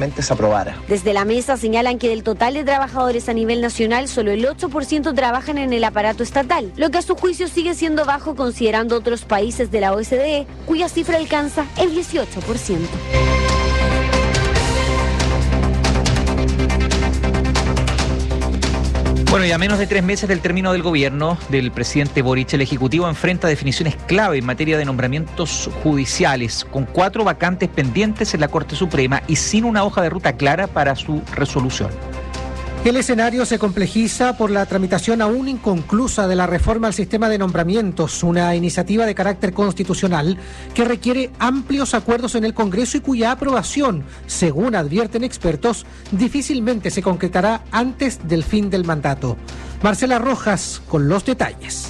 finalmente se aprobara. Desde la mesa señalan que del total de trabajadores a nivel nacional, solo el ocho por ciento trabajan en el aparato estatal, lo que a su juicio sigue siendo bajo considerando otros países de la O E C D, cuya cifra alcanza el dieciocho por ciento. Bueno, y a menos de tres meses del término del gobierno del presidente Boric, el Ejecutivo enfrenta definiciones clave en materia de nombramientos judiciales, con cuatro vacantes pendientes en la Corte Suprema y sin una hoja de ruta clara para su resolución. El escenario se complejiza por la tramitación aún inconclusa de la reforma al sistema de nombramientos, una iniciativa de carácter constitucional que requiere amplios acuerdos en el Congreso y cuya aprobación, según advierten expertos, difícilmente se concretará antes del fin del mandato. Marcela Rojas con los detalles.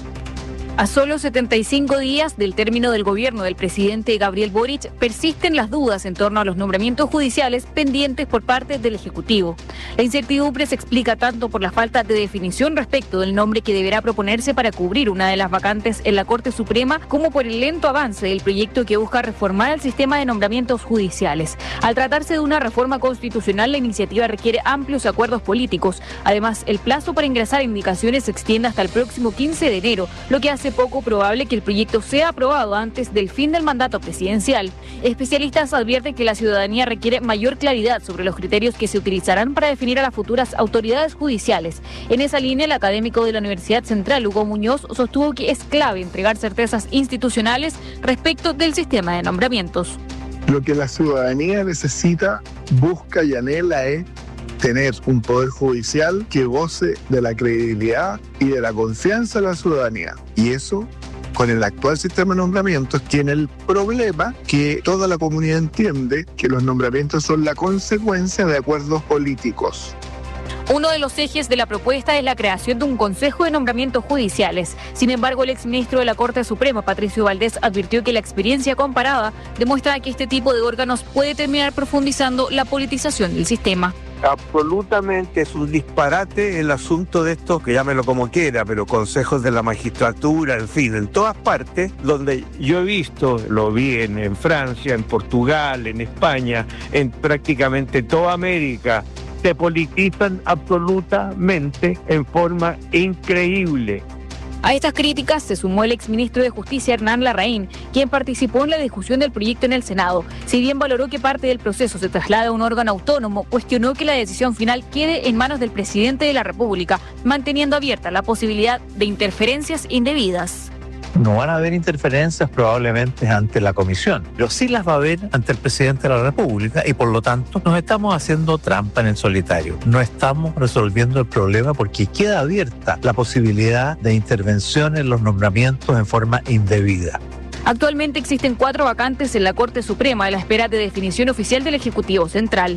A solo setenta y cinco días del término del gobierno del presidente Gabriel Boric, persisten las dudas en torno a los nombramientos judiciales pendientes por parte del Ejecutivo. La incertidumbre se explica tanto por la falta de definición respecto del nombre que deberá proponerse para cubrir una de las vacantes en la Corte Suprema, como por el lento avance del proyecto que busca reformar el sistema de nombramientos judiciales. Al tratarse de una reforma constitucional, la iniciativa requiere amplios acuerdos políticos. Además, el plazo para ingresar indicaciones se extiende hasta el próximo quince de enero, lo que hace poco probable que el proyecto sea aprobado antes del fin del mandato presidencial. Especialistas advierten que la ciudadanía requiere mayor claridad sobre los criterios que se utilizarán para definir a las futuras autoridades judiciales. En esa línea, el académico de la Universidad Central, Hugo Muñoz, sostuvo que es clave entregar certezas institucionales respecto del sistema de nombramientos. Lo que la ciudadanía necesita, busca y anhela es tener un poder judicial que goce de la credibilidad y de la confianza de la ciudadanía. Y eso, con el actual sistema de nombramientos, tiene el problema que toda la comunidad entiende que los nombramientos son la consecuencia de acuerdos políticos. Uno de los ejes de la propuesta es la creación de un Consejo de Nombramientos Judiciales. Sin embargo, el exministro de la Corte Suprema, Patricio Valdés, advirtió que la experiencia comparada demuestra que este tipo de órganos puede terminar profundizando la politización del sistema. Absolutamente es un disparate el asunto de estos, que llámelo como quiera, pero consejos de la magistratura, en fin, en todas partes, donde yo he visto, lo vi en, en Francia, en Portugal, en España, en prácticamente toda América, se politizan absolutamente en forma increíble. A estas críticas se sumó el exministro de Justicia, Hernán Larraín, quien participó en la discusión del proyecto en el Senado. Si bien valoró que parte del proceso se traslade a un órgano autónomo, cuestionó que la decisión final quede en manos del presidente de la República, manteniendo abierta la posibilidad de interferencias indebidas. No van a haber interferencias probablemente ante la comisión, pero sí las va a haber ante el presidente de la República y por lo tanto nos estamos haciendo trampa en el solitario. No estamos resolviendo el problema porque queda abierta la posibilidad de intervención en los nombramientos en forma indebida. Actualmente existen cuatro vacantes en la Corte Suprema a la espera de definición oficial del Ejecutivo Central.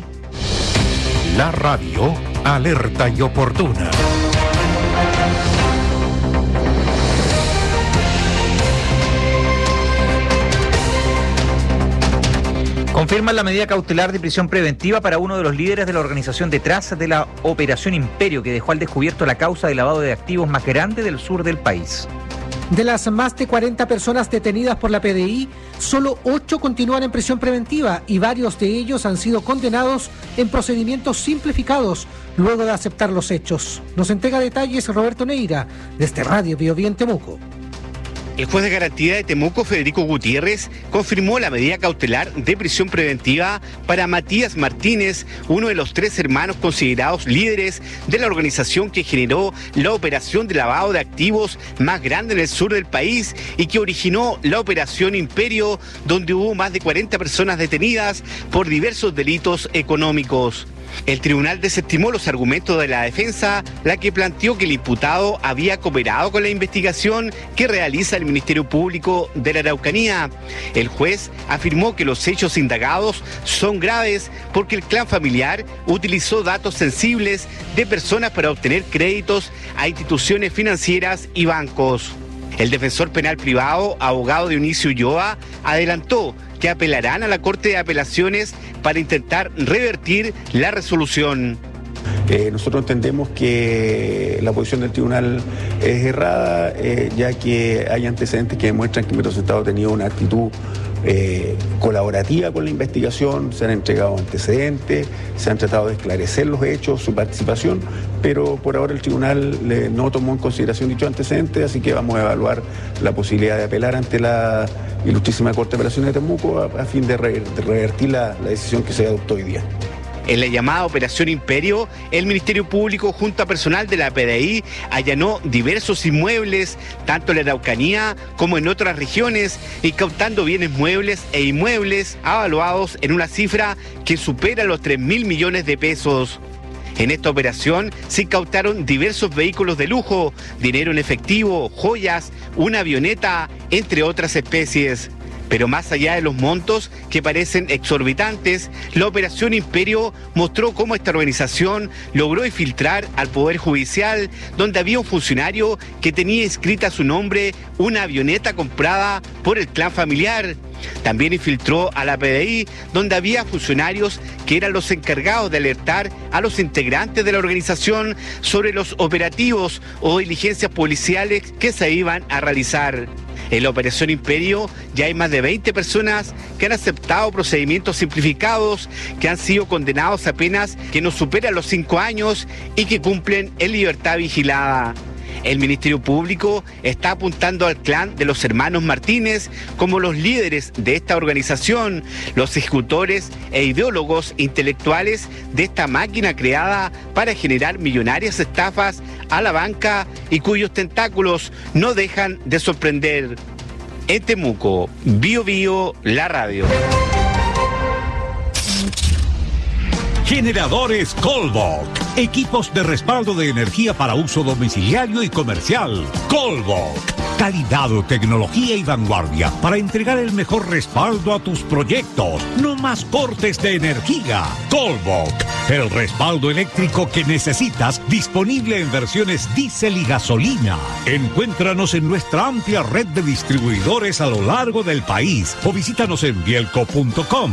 La radio alerta y oportuna. Confirman la medida cautelar de prisión preventiva para uno de los líderes de la organización detrás de la Operación Imperio, que dejó al descubierto la causa de lavado de activos más grande del sur del país. De las más de cuarenta personas detenidas por la P D I, solo ocho continúan en prisión preventiva y varios de ellos han sido condenados en procedimientos simplificados luego de aceptar los hechos. Nos entrega detalles Roberto Neira, desde Radio Biobío en Temuco. El juez de garantía de Temuco, Federico Gutiérrez, confirmó la medida cautelar de prisión preventiva para Matías Martínez, uno de los tres hermanos considerados líderes de la organización que generó la operación de lavado de activos más grande en el sur del país y que originó la Operación Imperio, donde hubo más de cuarenta personas detenidas por diversos delitos económicos. El tribunal desestimó los argumentos de la defensa, la que planteó que el imputado había cooperado con la investigación que realiza el Ministerio Público de la Araucanía. El juez afirmó que los hechos indagados son graves porque el clan familiar utilizó datos sensibles de personas para obtener créditos a instituciones financieras y bancos. El defensor penal privado, abogado Dionisio Ulloa, adelantó que apelarán a la Corte de Apelaciones para intentar revertir la resolución. Eh, nosotros entendemos que la posición del tribunal es errada, eh, ya que hay antecedentes que demuestran que Metro Estado ha tenido una actitud eh, colaborativa con la investigación, se han entregado antecedentes, se han tratado de esclarecer los hechos, su participación, pero por ahora el tribunal eh, no tomó en consideración dichos antecedentes, así que vamos a evaluar la posibilidad de apelar ante la Ilustrísima Corte de Apelaciones de Temuco a, a fin de, re, de revertir la, la decisión que se adoptó hoy día. En la llamada Operación Imperio, el Ministerio Público junto a personal de la P D I allanó diversos inmuebles, tanto en la Araucanía como en otras regiones, incautando bienes muebles e inmuebles avaluados en una cifra que supera los tres mil millones de pesos. En esta operación se incautaron diversos vehículos de lujo, dinero en efectivo, joyas, una avioneta, entre otras especies. Pero más allá de los montos que parecen exorbitantes, la Operación Imperio mostró cómo esta organización logró infiltrar al Poder Judicial, donde había un funcionario que tenía inscrita a su nombre una avioneta comprada por el clan familiar. También infiltró a la P D I, donde había funcionarios que eran los encargados de alertar a los integrantes de la organización sobre los operativos o diligencias policiales que se iban a realizar. En la Operación Imperio ya hay más de veinte personas que han aceptado procedimientos simplificados, que han sido condenados a penas que no superan los cinco años y que cumplen en libertad vigilada. El Ministerio Público está apuntando al clan de los hermanos Martínez como los líderes de esta organización, los ejecutores e ideólogos intelectuales de esta máquina creada para generar millonarias estafas a la banca y cuyos tentáculos no dejan de sorprender. En Temuco, Bio Bio, la radio. Generadores Colbach. Equipos de respaldo de energía para uso domiciliario y comercial. Colbach. Calidad, tecnología y vanguardia para entregar el mejor respaldo a tus proyectos. No más cortes de energía. Colbach. El respaldo eléctrico que necesitas, disponible en versiones diésel y gasolina. Encuéntranos en nuestra amplia red de distribuidores a lo largo del país o visítanos en bielco punto com.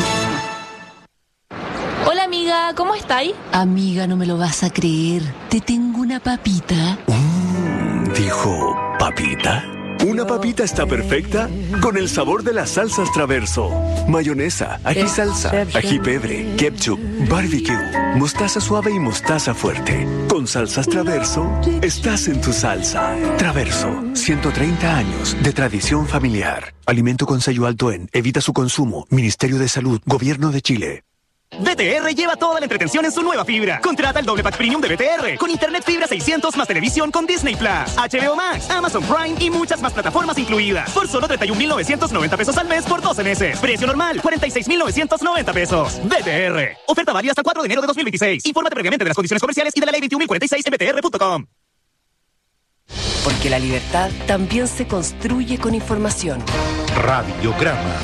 Hola amiga, ¿cómo estáis? Amiga, no me lo vas a creer. Te tengo una papita. Mm, dijo, ¿papita? Una papita está perfecta con el sabor de las salsas Traverso. Mayonesa, ají salsa, ají pebre, ketchup, barbecue, mostaza suave y mostaza fuerte. Con salsas Traverso, estás en tu salsa. Traverso, ciento treinta años de tradición familiar. Alimento con sello alto en, evita su consumo. Ministerio de Salud, Gobierno de Chile. B T R lleva toda la entretención en su nueva fibra. Contrata el doble pack premium de B T R con internet fibra seiscientos más televisión con Disney Plus, H B O Max, Amazon Prime y muchas más plataformas incluidas. Por solo treinta y un mil novecientos noventa pesos al mes por doce meses. Precio normal, cuarenta y seis mil novecientos noventa pesos. B T R. Oferta válida hasta el cuatro de enero de dos mil veintiséis. Infórmate previamente de las condiciones comerciales y de la ley veintiún mil cuarenta y seis en b t r punto com. Porque la libertad también se construye con información. Radiograma.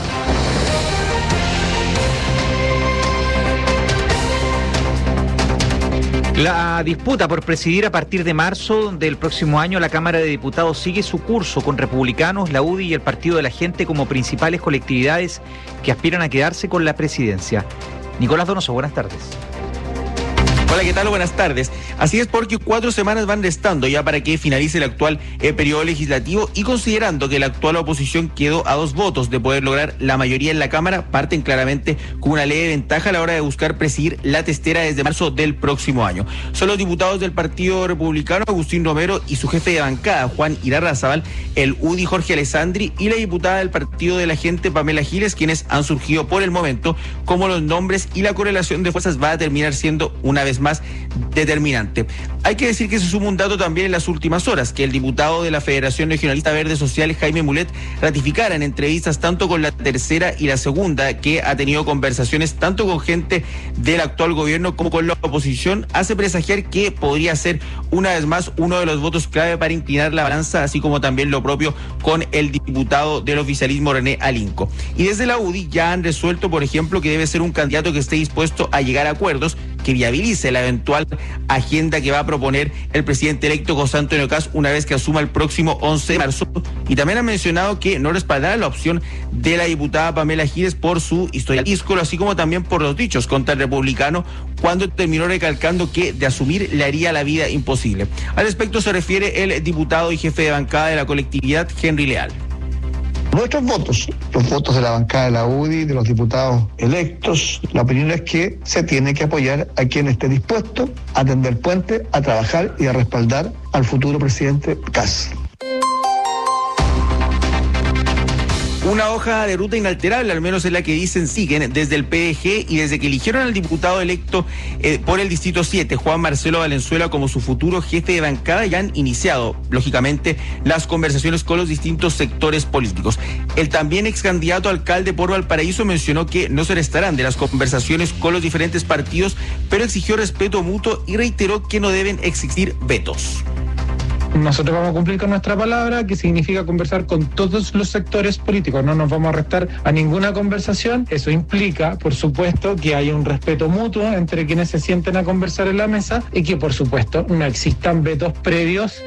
La disputa por presidir a partir de marzo del próximo año la Cámara de Diputados sigue su curso con republicanos, la U D I y el Partido de la Gente como principales colectividades que aspiran a quedarse con la presidencia. Nicolás Donoso, buenas tardes. Hola, ¿qué tal? Buenas tardes. Así es, porque cuatro semanas van restando ya para que finalice el actual eh, periodo legislativo y considerando que la actual oposición quedó a dos votos de poder lograr la mayoría en la Cámara, parten claramente con una leve ventaja a la hora de buscar presidir la testera desde marzo del próximo año. Son los diputados del Partido Republicano, Agustín Romero, y su jefe de bancada, Juan Irarrázaval, el U D I, Jorge Alessandri, y la diputada del Partido de la Gente, Pamela Giles, quienes han surgido por el momento como los nombres, y la correlación de fuerzas va a terminar siendo una vez más determinante. Hay que decir que se suma un dato también en las últimas horas, que el diputado de la Federación Regionalista Verde Social, Jaime Mulet, ratificara en entrevistas tanto con la tercera y la segunda, que ha tenido conversaciones tanto con gente del actual gobierno como con la oposición, hace presagiar que podría ser una vez más uno de los votos clave para inclinar la balanza, así como también lo propio con el diputado del oficialismo, René Alinco. Y desde la U D I ya han resuelto, por ejemplo, que debe ser un candidato que esté dispuesto a llegar a acuerdos que viabilice la eventual agenda que va a proponer el presidente electo José Antonio Kast una vez que asuma el próximo once de marzo. Y también han mencionado que no respaldará la opción de la diputada Pamela Giles por su historial íscolo, así como también por los dichos contra el republicano, cuando terminó recalcando que de asumir le haría la vida imposible. Al respecto se refiere el diputado y jefe de bancada de la colectividad, Henry Leal. Nuestros votos, los votos de la bancada de la U D I, de los diputados electos, la opinión es que se tiene que apoyar a quien esté dispuesto a tender puente, a trabajar y a respaldar al futuro presidente Kast. Una hoja de ruta inalterable, al menos es la que dicen siguen desde el P D G y desde que eligieron al diputado electo eh, por el Distrito siete, Juan Marcelo Valenzuela, como su futuro jefe de bancada, ya han iniciado, lógicamente, las conversaciones con los distintos sectores políticos. El también ex candidato a alcalde por Valparaíso mencionó que no se restarán de las conversaciones con los diferentes partidos, pero exigió respeto mutuo y reiteró que no deben existir vetos. Nosotros vamos a cumplir con nuestra palabra, que significa conversar con todos los sectores políticos. No nos vamos a restar a ninguna conversación. Eso implica, por supuesto, que haya un respeto mutuo entre quienes se sienten a conversar en la mesa y que, por supuesto, no existan vetos previos.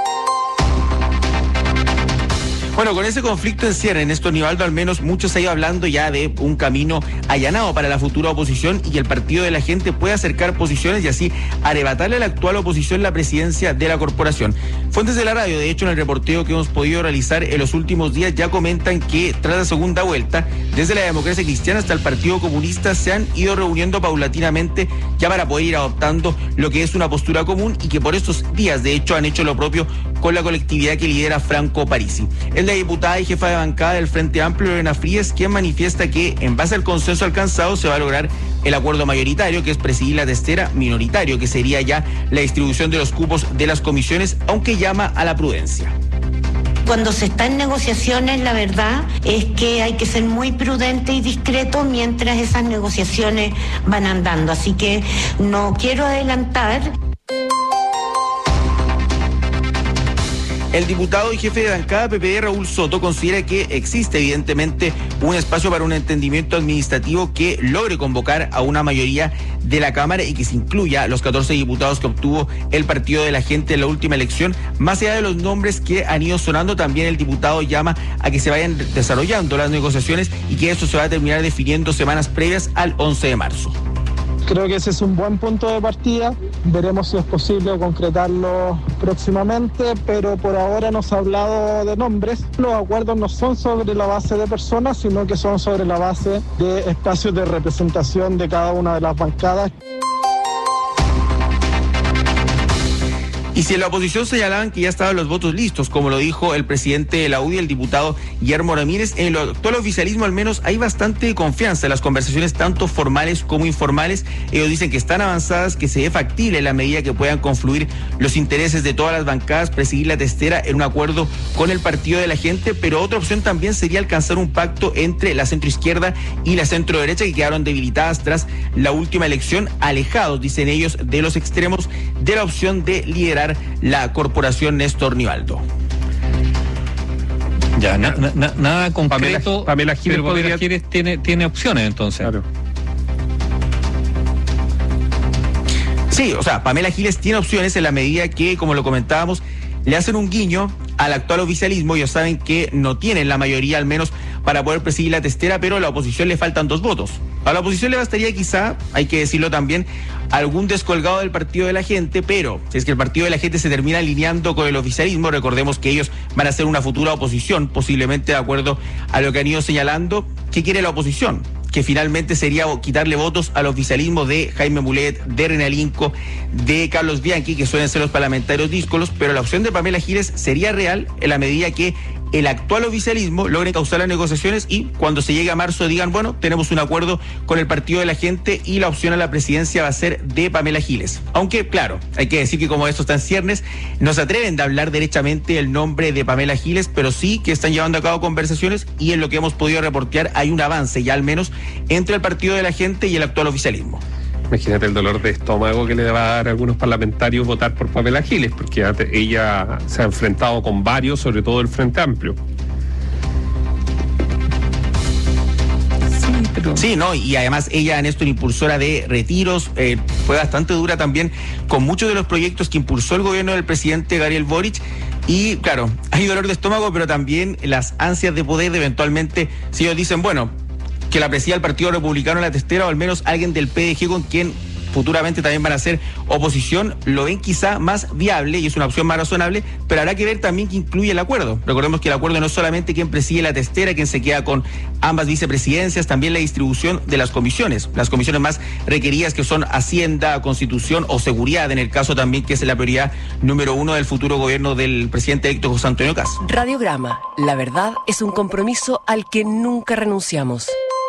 Bueno, con ese conflicto en cierre, Néstor Nivaldo, al menos muchos ha ido hablando ya de un camino allanado para la futura oposición y que el Partido de la Gente puede acercar posiciones y así arrebatarle a la actual oposición la presidencia de la corporación. Fuentes de la radio, de hecho, en el reporteo que hemos podido realizar en los últimos días, ya comentan que tras la segunda vuelta, desde la Democracia Cristiana hasta el Partido Comunista, se han ido reuniendo paulatinamente ya para poder ir adoptando lo que es una postura común y que por estos días, de hecho, han hecho lo propio con la colectividad que lidera Franco Parisi. Es la diputada y jefa de bancada del Frente Amplio, Lorena Frías, quien manifiesta que en base al consenso alcanzado se va a lograr el acuerdo mayoritario, que es presidir la testera, minoritario, que sería ya la distribución de los cupos de las comisiones, aunque llama a la prudencia. Cuando se está en negociaciones, la verdad es que hay que ser muy prudente y discreto mientras esas negociaciones van andando. Así que no quiero adelantar. El diputado y jefe de bancada P P D, Raúl Soto, considera que existe evidentemente un espacio para un entendimiento administrativo que logre convocar a una mayoría de la Cámara y que se incluya los catorce diputados que obtuvo el Partido de la Gente en la última elección. Más allá de los nombres que han ido sonando, también el diputado llama a que se vayan desarrollando las negociaciones y que esto se va a terminar definiendo semanas previas al once de marzo. Creo que ese es un buen punto de partida. Veremos si es posible concretarlo próximamente, pero por ahora no se ha hablado de nombres. Los acuerdos no son sobre la base de personas, sino que son sobre la base de espacios de representación de cada una de las bancadas. Y si en la oposición señalaban que ya estaban los votos listos, como lo dijo el presidente de la U D I, el diputado Guillermo Ramírez, en el actual oficialismo al menos hay bastante confianza en las conversaciones tanto formales como informales. Ellos dicen que están avanzadas, que se ve factible en la medida que puedan confluir los intereses de todas las bancadas, presidir la testera en un acuerdo con el Partido de la Gente, pero otra opción también sería alcanzar un pacto entre la centroizquierda y la centroderecha, que quedaron debilitadas tras la última elección, alejados, dicen ellos, de los extremos de la opción de liderar la corporación Néstor Nivaldo. Ya, na, na, nada concreto. Pamela, Pamela Giles, pero Pamela podría... Giles tiene, tiene opciones entonces. Claro. Sí, o sea, Pamela Giles tiene opciones en la medida que, como lo comentábamos, le hacen un guiño al actual oficialismo. Ellos saben que no tienen la mayoría, al menos, para poder presidir la testera, pero a la oposición le faltan dos votos. A la oposición le bastaría quizá, hay que decirlo también, algún descolgado del Partido de la Gente, pero si es que el Partido de la Gente se termina alineando con el oficialismo, recordemos que ellos van a ser una futura oposición, posiblemente de acuerdo a lo que han ido señalando. ¿Qué quiere la oposición? Que finalmente sería quitarle votos al oficialismo de Jaime Mulet, de René Linco, de Carlos Bianchi, que suelen ser los parlamentarios díscolos, pero la opción de Pamela Giles sería real en la medida que el actual oficialismo logre causar las negociaciones y cuando se llegue a marzo digan, bueno, tenemos un acuerdo con el Partido de la Gente y la opción a la presidencia va a ser de Pamela Giles. Aunque, claro, hay que decir que como esto está en ciernes, no se atreven a hablar derechamente el nombre de Pamela Giles, pero sí que están llevando a cabo conversaciones y en lo que hemos podido reportear hay un avance ya al menos entre el Partido de la Gente y el actual oficialismo. Imagínate el dolor de estómago que le va a dar a algunos parlamentarios votar por Pamela Giles, porque ella se ha enfrentado con varios, sobre todo el Frente Amplio. Sí, pero... sí, no, y además ella, Néstor, impulsora de retiros, eh, fue bastante dura también con muchos de los proyectos que impulsó el gobierno del presidente Gabriel Boric. Y claro, hay dolor de estómago, pero también las ansias de poder de eventualmente, si ellos dicen, bueno, que la presida del Partido Republicano en la testera o al menos alguien del P D G con quien futuramente también van a ser oposición, lo ven quizá más viable y es una opción más razonable, pero habrá que ver también que incluye el acuerdo. Recordemos que el acuerdo no es solamente quien preside la testera, quien se queda con ambas vicepresidencias, también la distribución de las comisiones, las comisiones más requeridas que son Hacienda, Constitución o Seguridad, en el caso también que es la prioridad número uno del futuro gobierno del presidente electo José Antonio Kast. Radiograma, la verdad es un compromiso al que nunca renunciamos.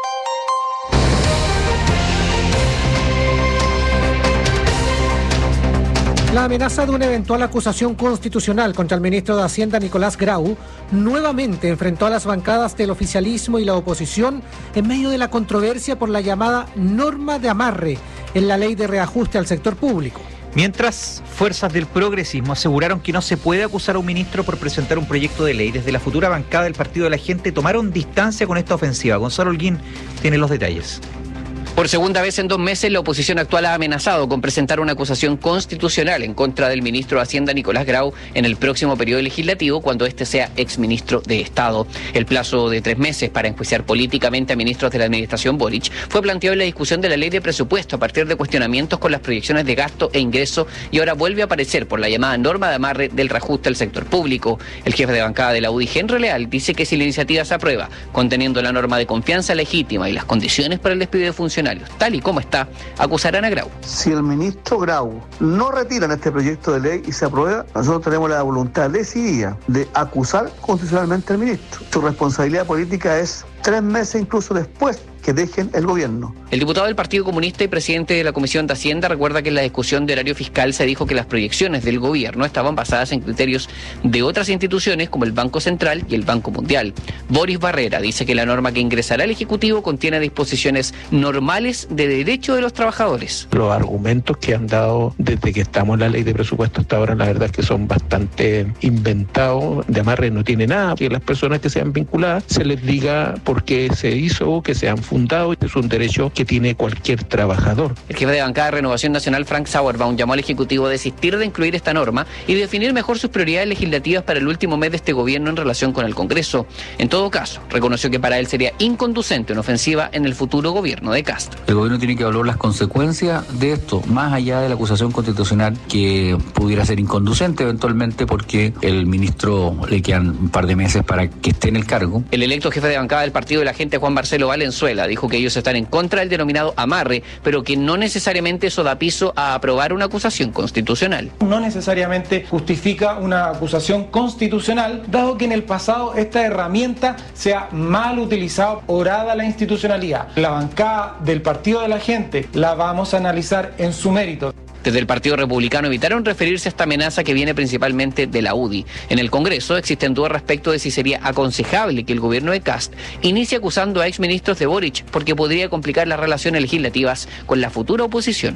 La amenaza de una eventual acusación constitucional contra el ministro de Hacienda, Nicolás Grau, nuevamente enfrentó a las bancadas del oficialismo y la oposición en medio de la controversia por la llamada norma de amarre en la ley de reajuste al sector público. Mientras, fuerzas del progresismo aseguraron que no se puede acusar a un ministro por presentar un proyecto de ley. Desde la futura bancada del Partido de la Gente tomaron distancia con esta ofensiva. Gonzalo Holguín tiene los detalles. Por segunda vez en dos meses, la oposición actual ha amenazado con presentar una acusación constitucional en contra del ministro de Hacienda, Nicolás Grau, en el próximo periodo legislativo, cuando este sea exministro de Estado. El plazo de tres meses para enjuiciar políticamente a ministros de la administración Boric fue planteado en la discusión de la ley de presupuesto a partir de cuestionamientos con las proyecciones de gasto e ingreso, y ahora vuelve a aparecer por la llamada norma de amarre del reajuste al sector público. El jefe de bancada de la U D I, Henry Leal, dice que si la iniciativa se aprueba, conteniendo la norma de confianza legítima y las condiciones para el despido de funcionarios, tal y como está, acusarán a Grau. Si el ministro Grau no retira este proyecto de ley y se aprueba, nosotros tenemos la voluntad decidida de acusar constitucionalmente al ministro. Su responsabilidad política es tres meses incluso después que dejen el gobierno. El diputado del Partido Comunista y presidente de la Comisión de Hacienda recuerda que en la discusión de horario fiscal se dijo que las proyecciones del gobierno estaban basadas en criterios de otras instituciones como el Banco Central y el Banco Mundial. Boris Barrera dice que la norma que ingresará al Ejecutivo contiene disposiciones normales de derecho de los trabajadores. Los argumentos que han dado desde que estamos en la ley de presupuesto hasta ahora, la verdad es que son bastante inventados. De amarre no tiene nada, que las personas que sean vinculadas se les diga por qué se hizo, que sean fundado, es un derecho que tiene cualquier trabajador. El jefe de bancada de Renovación Nacional, Frank Sauerbaum, llamó al Ejecutivo a desistir de incluir esta norma y definir mejor sus prioridades legislativas para el último mes de este gobierno en relación con el Congreso. En todo caso, reconoció que para él sería inconducente una ofensiva en el futuro gobierno de Kast. El gobierno tiene que evaluar las consecuencias de esto, más allá de la acusación constitucional que pudiera ser inconducente eventualmente porque el ministro le quedan un par de meses para que esté en el cargo. El electo jefe de bancada del Partido de la Gente, Juan Marcelo Valenzuela, dijo que ellos están en contra del denominado amarre, pero que no necesariamente eso da piso a aprobar una acusación constitucional. No necesariamente justifica una acusación constitucional, dado que en el pasado esta herramienta se ha mal utilizado, orada la institucionalidad. La bancada del Partido de la Gente la vamos a analizar en su mérito. Desde el Partido Republicano evitaron referirse a esta amenaza que viene principalmente de la U D I. En el Congreso existen dudas respecto de si sería aconsejable que el gobierno de Kast inicie acusando a exministros de Boric, porque podría complicar las relaciones legislativas con la futura oposición.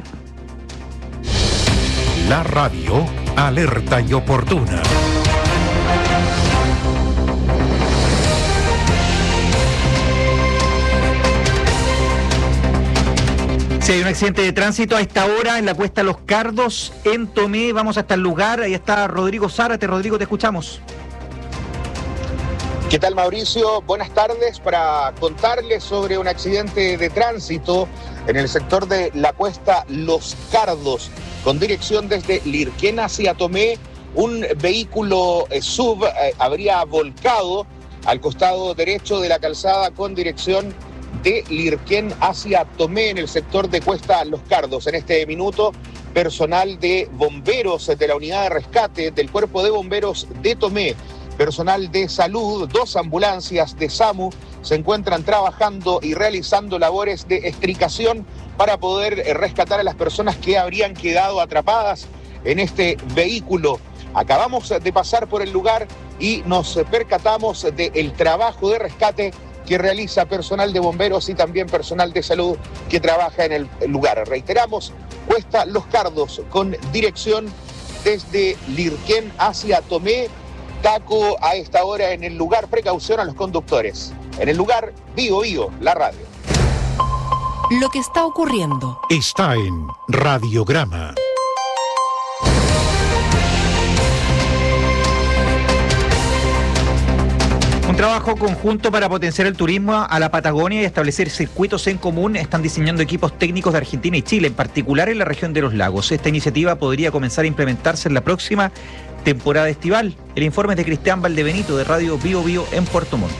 La radio, alerta y oportuna. Si hay un accidente de tránsito a esta hora en la Cuesta Los Cardos, en Tomé, vamos hasta el lugar, ahí está Rodrigo Zárate. Rodrigo, te escuchamos. ¿Qué tal, Mauricio? Buenas tardes. Para contarles sobre un accidente de tránsito en el sector de la Cuesta Los Cardos, con dirección desde Lirquén hacia Tomé, un vehículo eh, sub eh, habría volcado al costado derecho de la calzada con dirección de Lirquén hacia Tomé en el sector de Cuesta Los Cardos. En este minuto, personal de bomberos de la unidad de rescate del Cuerpo de Bomberos de Tomé, personal de salud, dos ambulancias de SAMU se encuentran trabajando y realizando labores de extricación para poder rescatar a las personas que habrían quedado atrapadas en este vehículo. Acabamos de pasar por el lugar y nos percatamos del trabajo de rescate que realiza personal de bomberos y también personal de salud que trabaja en el lugar. Reiteramos, Cuesta Los Cardos con dirección desde Lirquén hacia Tomé. Taco a esta hora en el lugar, precaución a los conductores. En el lugar, Bío Bío, la radio. Lo que está ocurriendo está en Radiograma. Un trabajo conjunto para potenciar el turismo a la Patagonia y establecer circuitos en común están diseñando equipos técnicos de Argentina y Chile, en particular en la región de los lagos. Esta iniciativa podría comenzar a implementarse en la próxima temporada estival. El informe es de Cristian Valdebenito de Radio Bio Bio en Puerto Montt.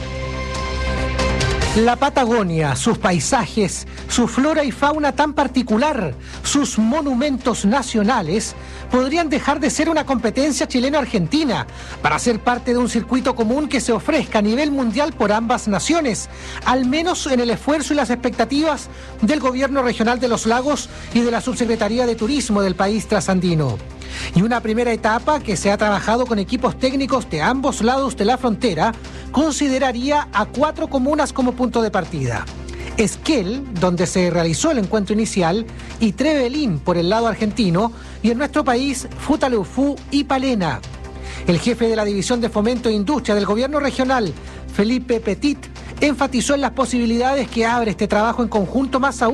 La Patagonia, sus paisajes, su flora y fauna tan particular, sus monumentos nacionales, podrían dejar de ser una competencia chileno-argentina para ser parte de un circuito común que se ofrezca a nivel mundial por ambas naciones, al menos en el esfuerzo y las expectativas del Gobierno Regional de los Lagos y de la Subsecretaría de Turismo del país trasandino. Y una primera etapa que se ha trabajado con equipos técnicos de ambos lados de la frontera consideraría a cuatro comunas como punto de partida. Esquel, donde se realizó el encuentro inicial, y Trevelín por el lado argentino, y en nuestro país Futaleufú y Palena. El jefe de la División de Fomento e Industria del Gobierno Regional, Felipe Petit, enfatizó en las posibilidades que abre este trabajo en conjunto, más aún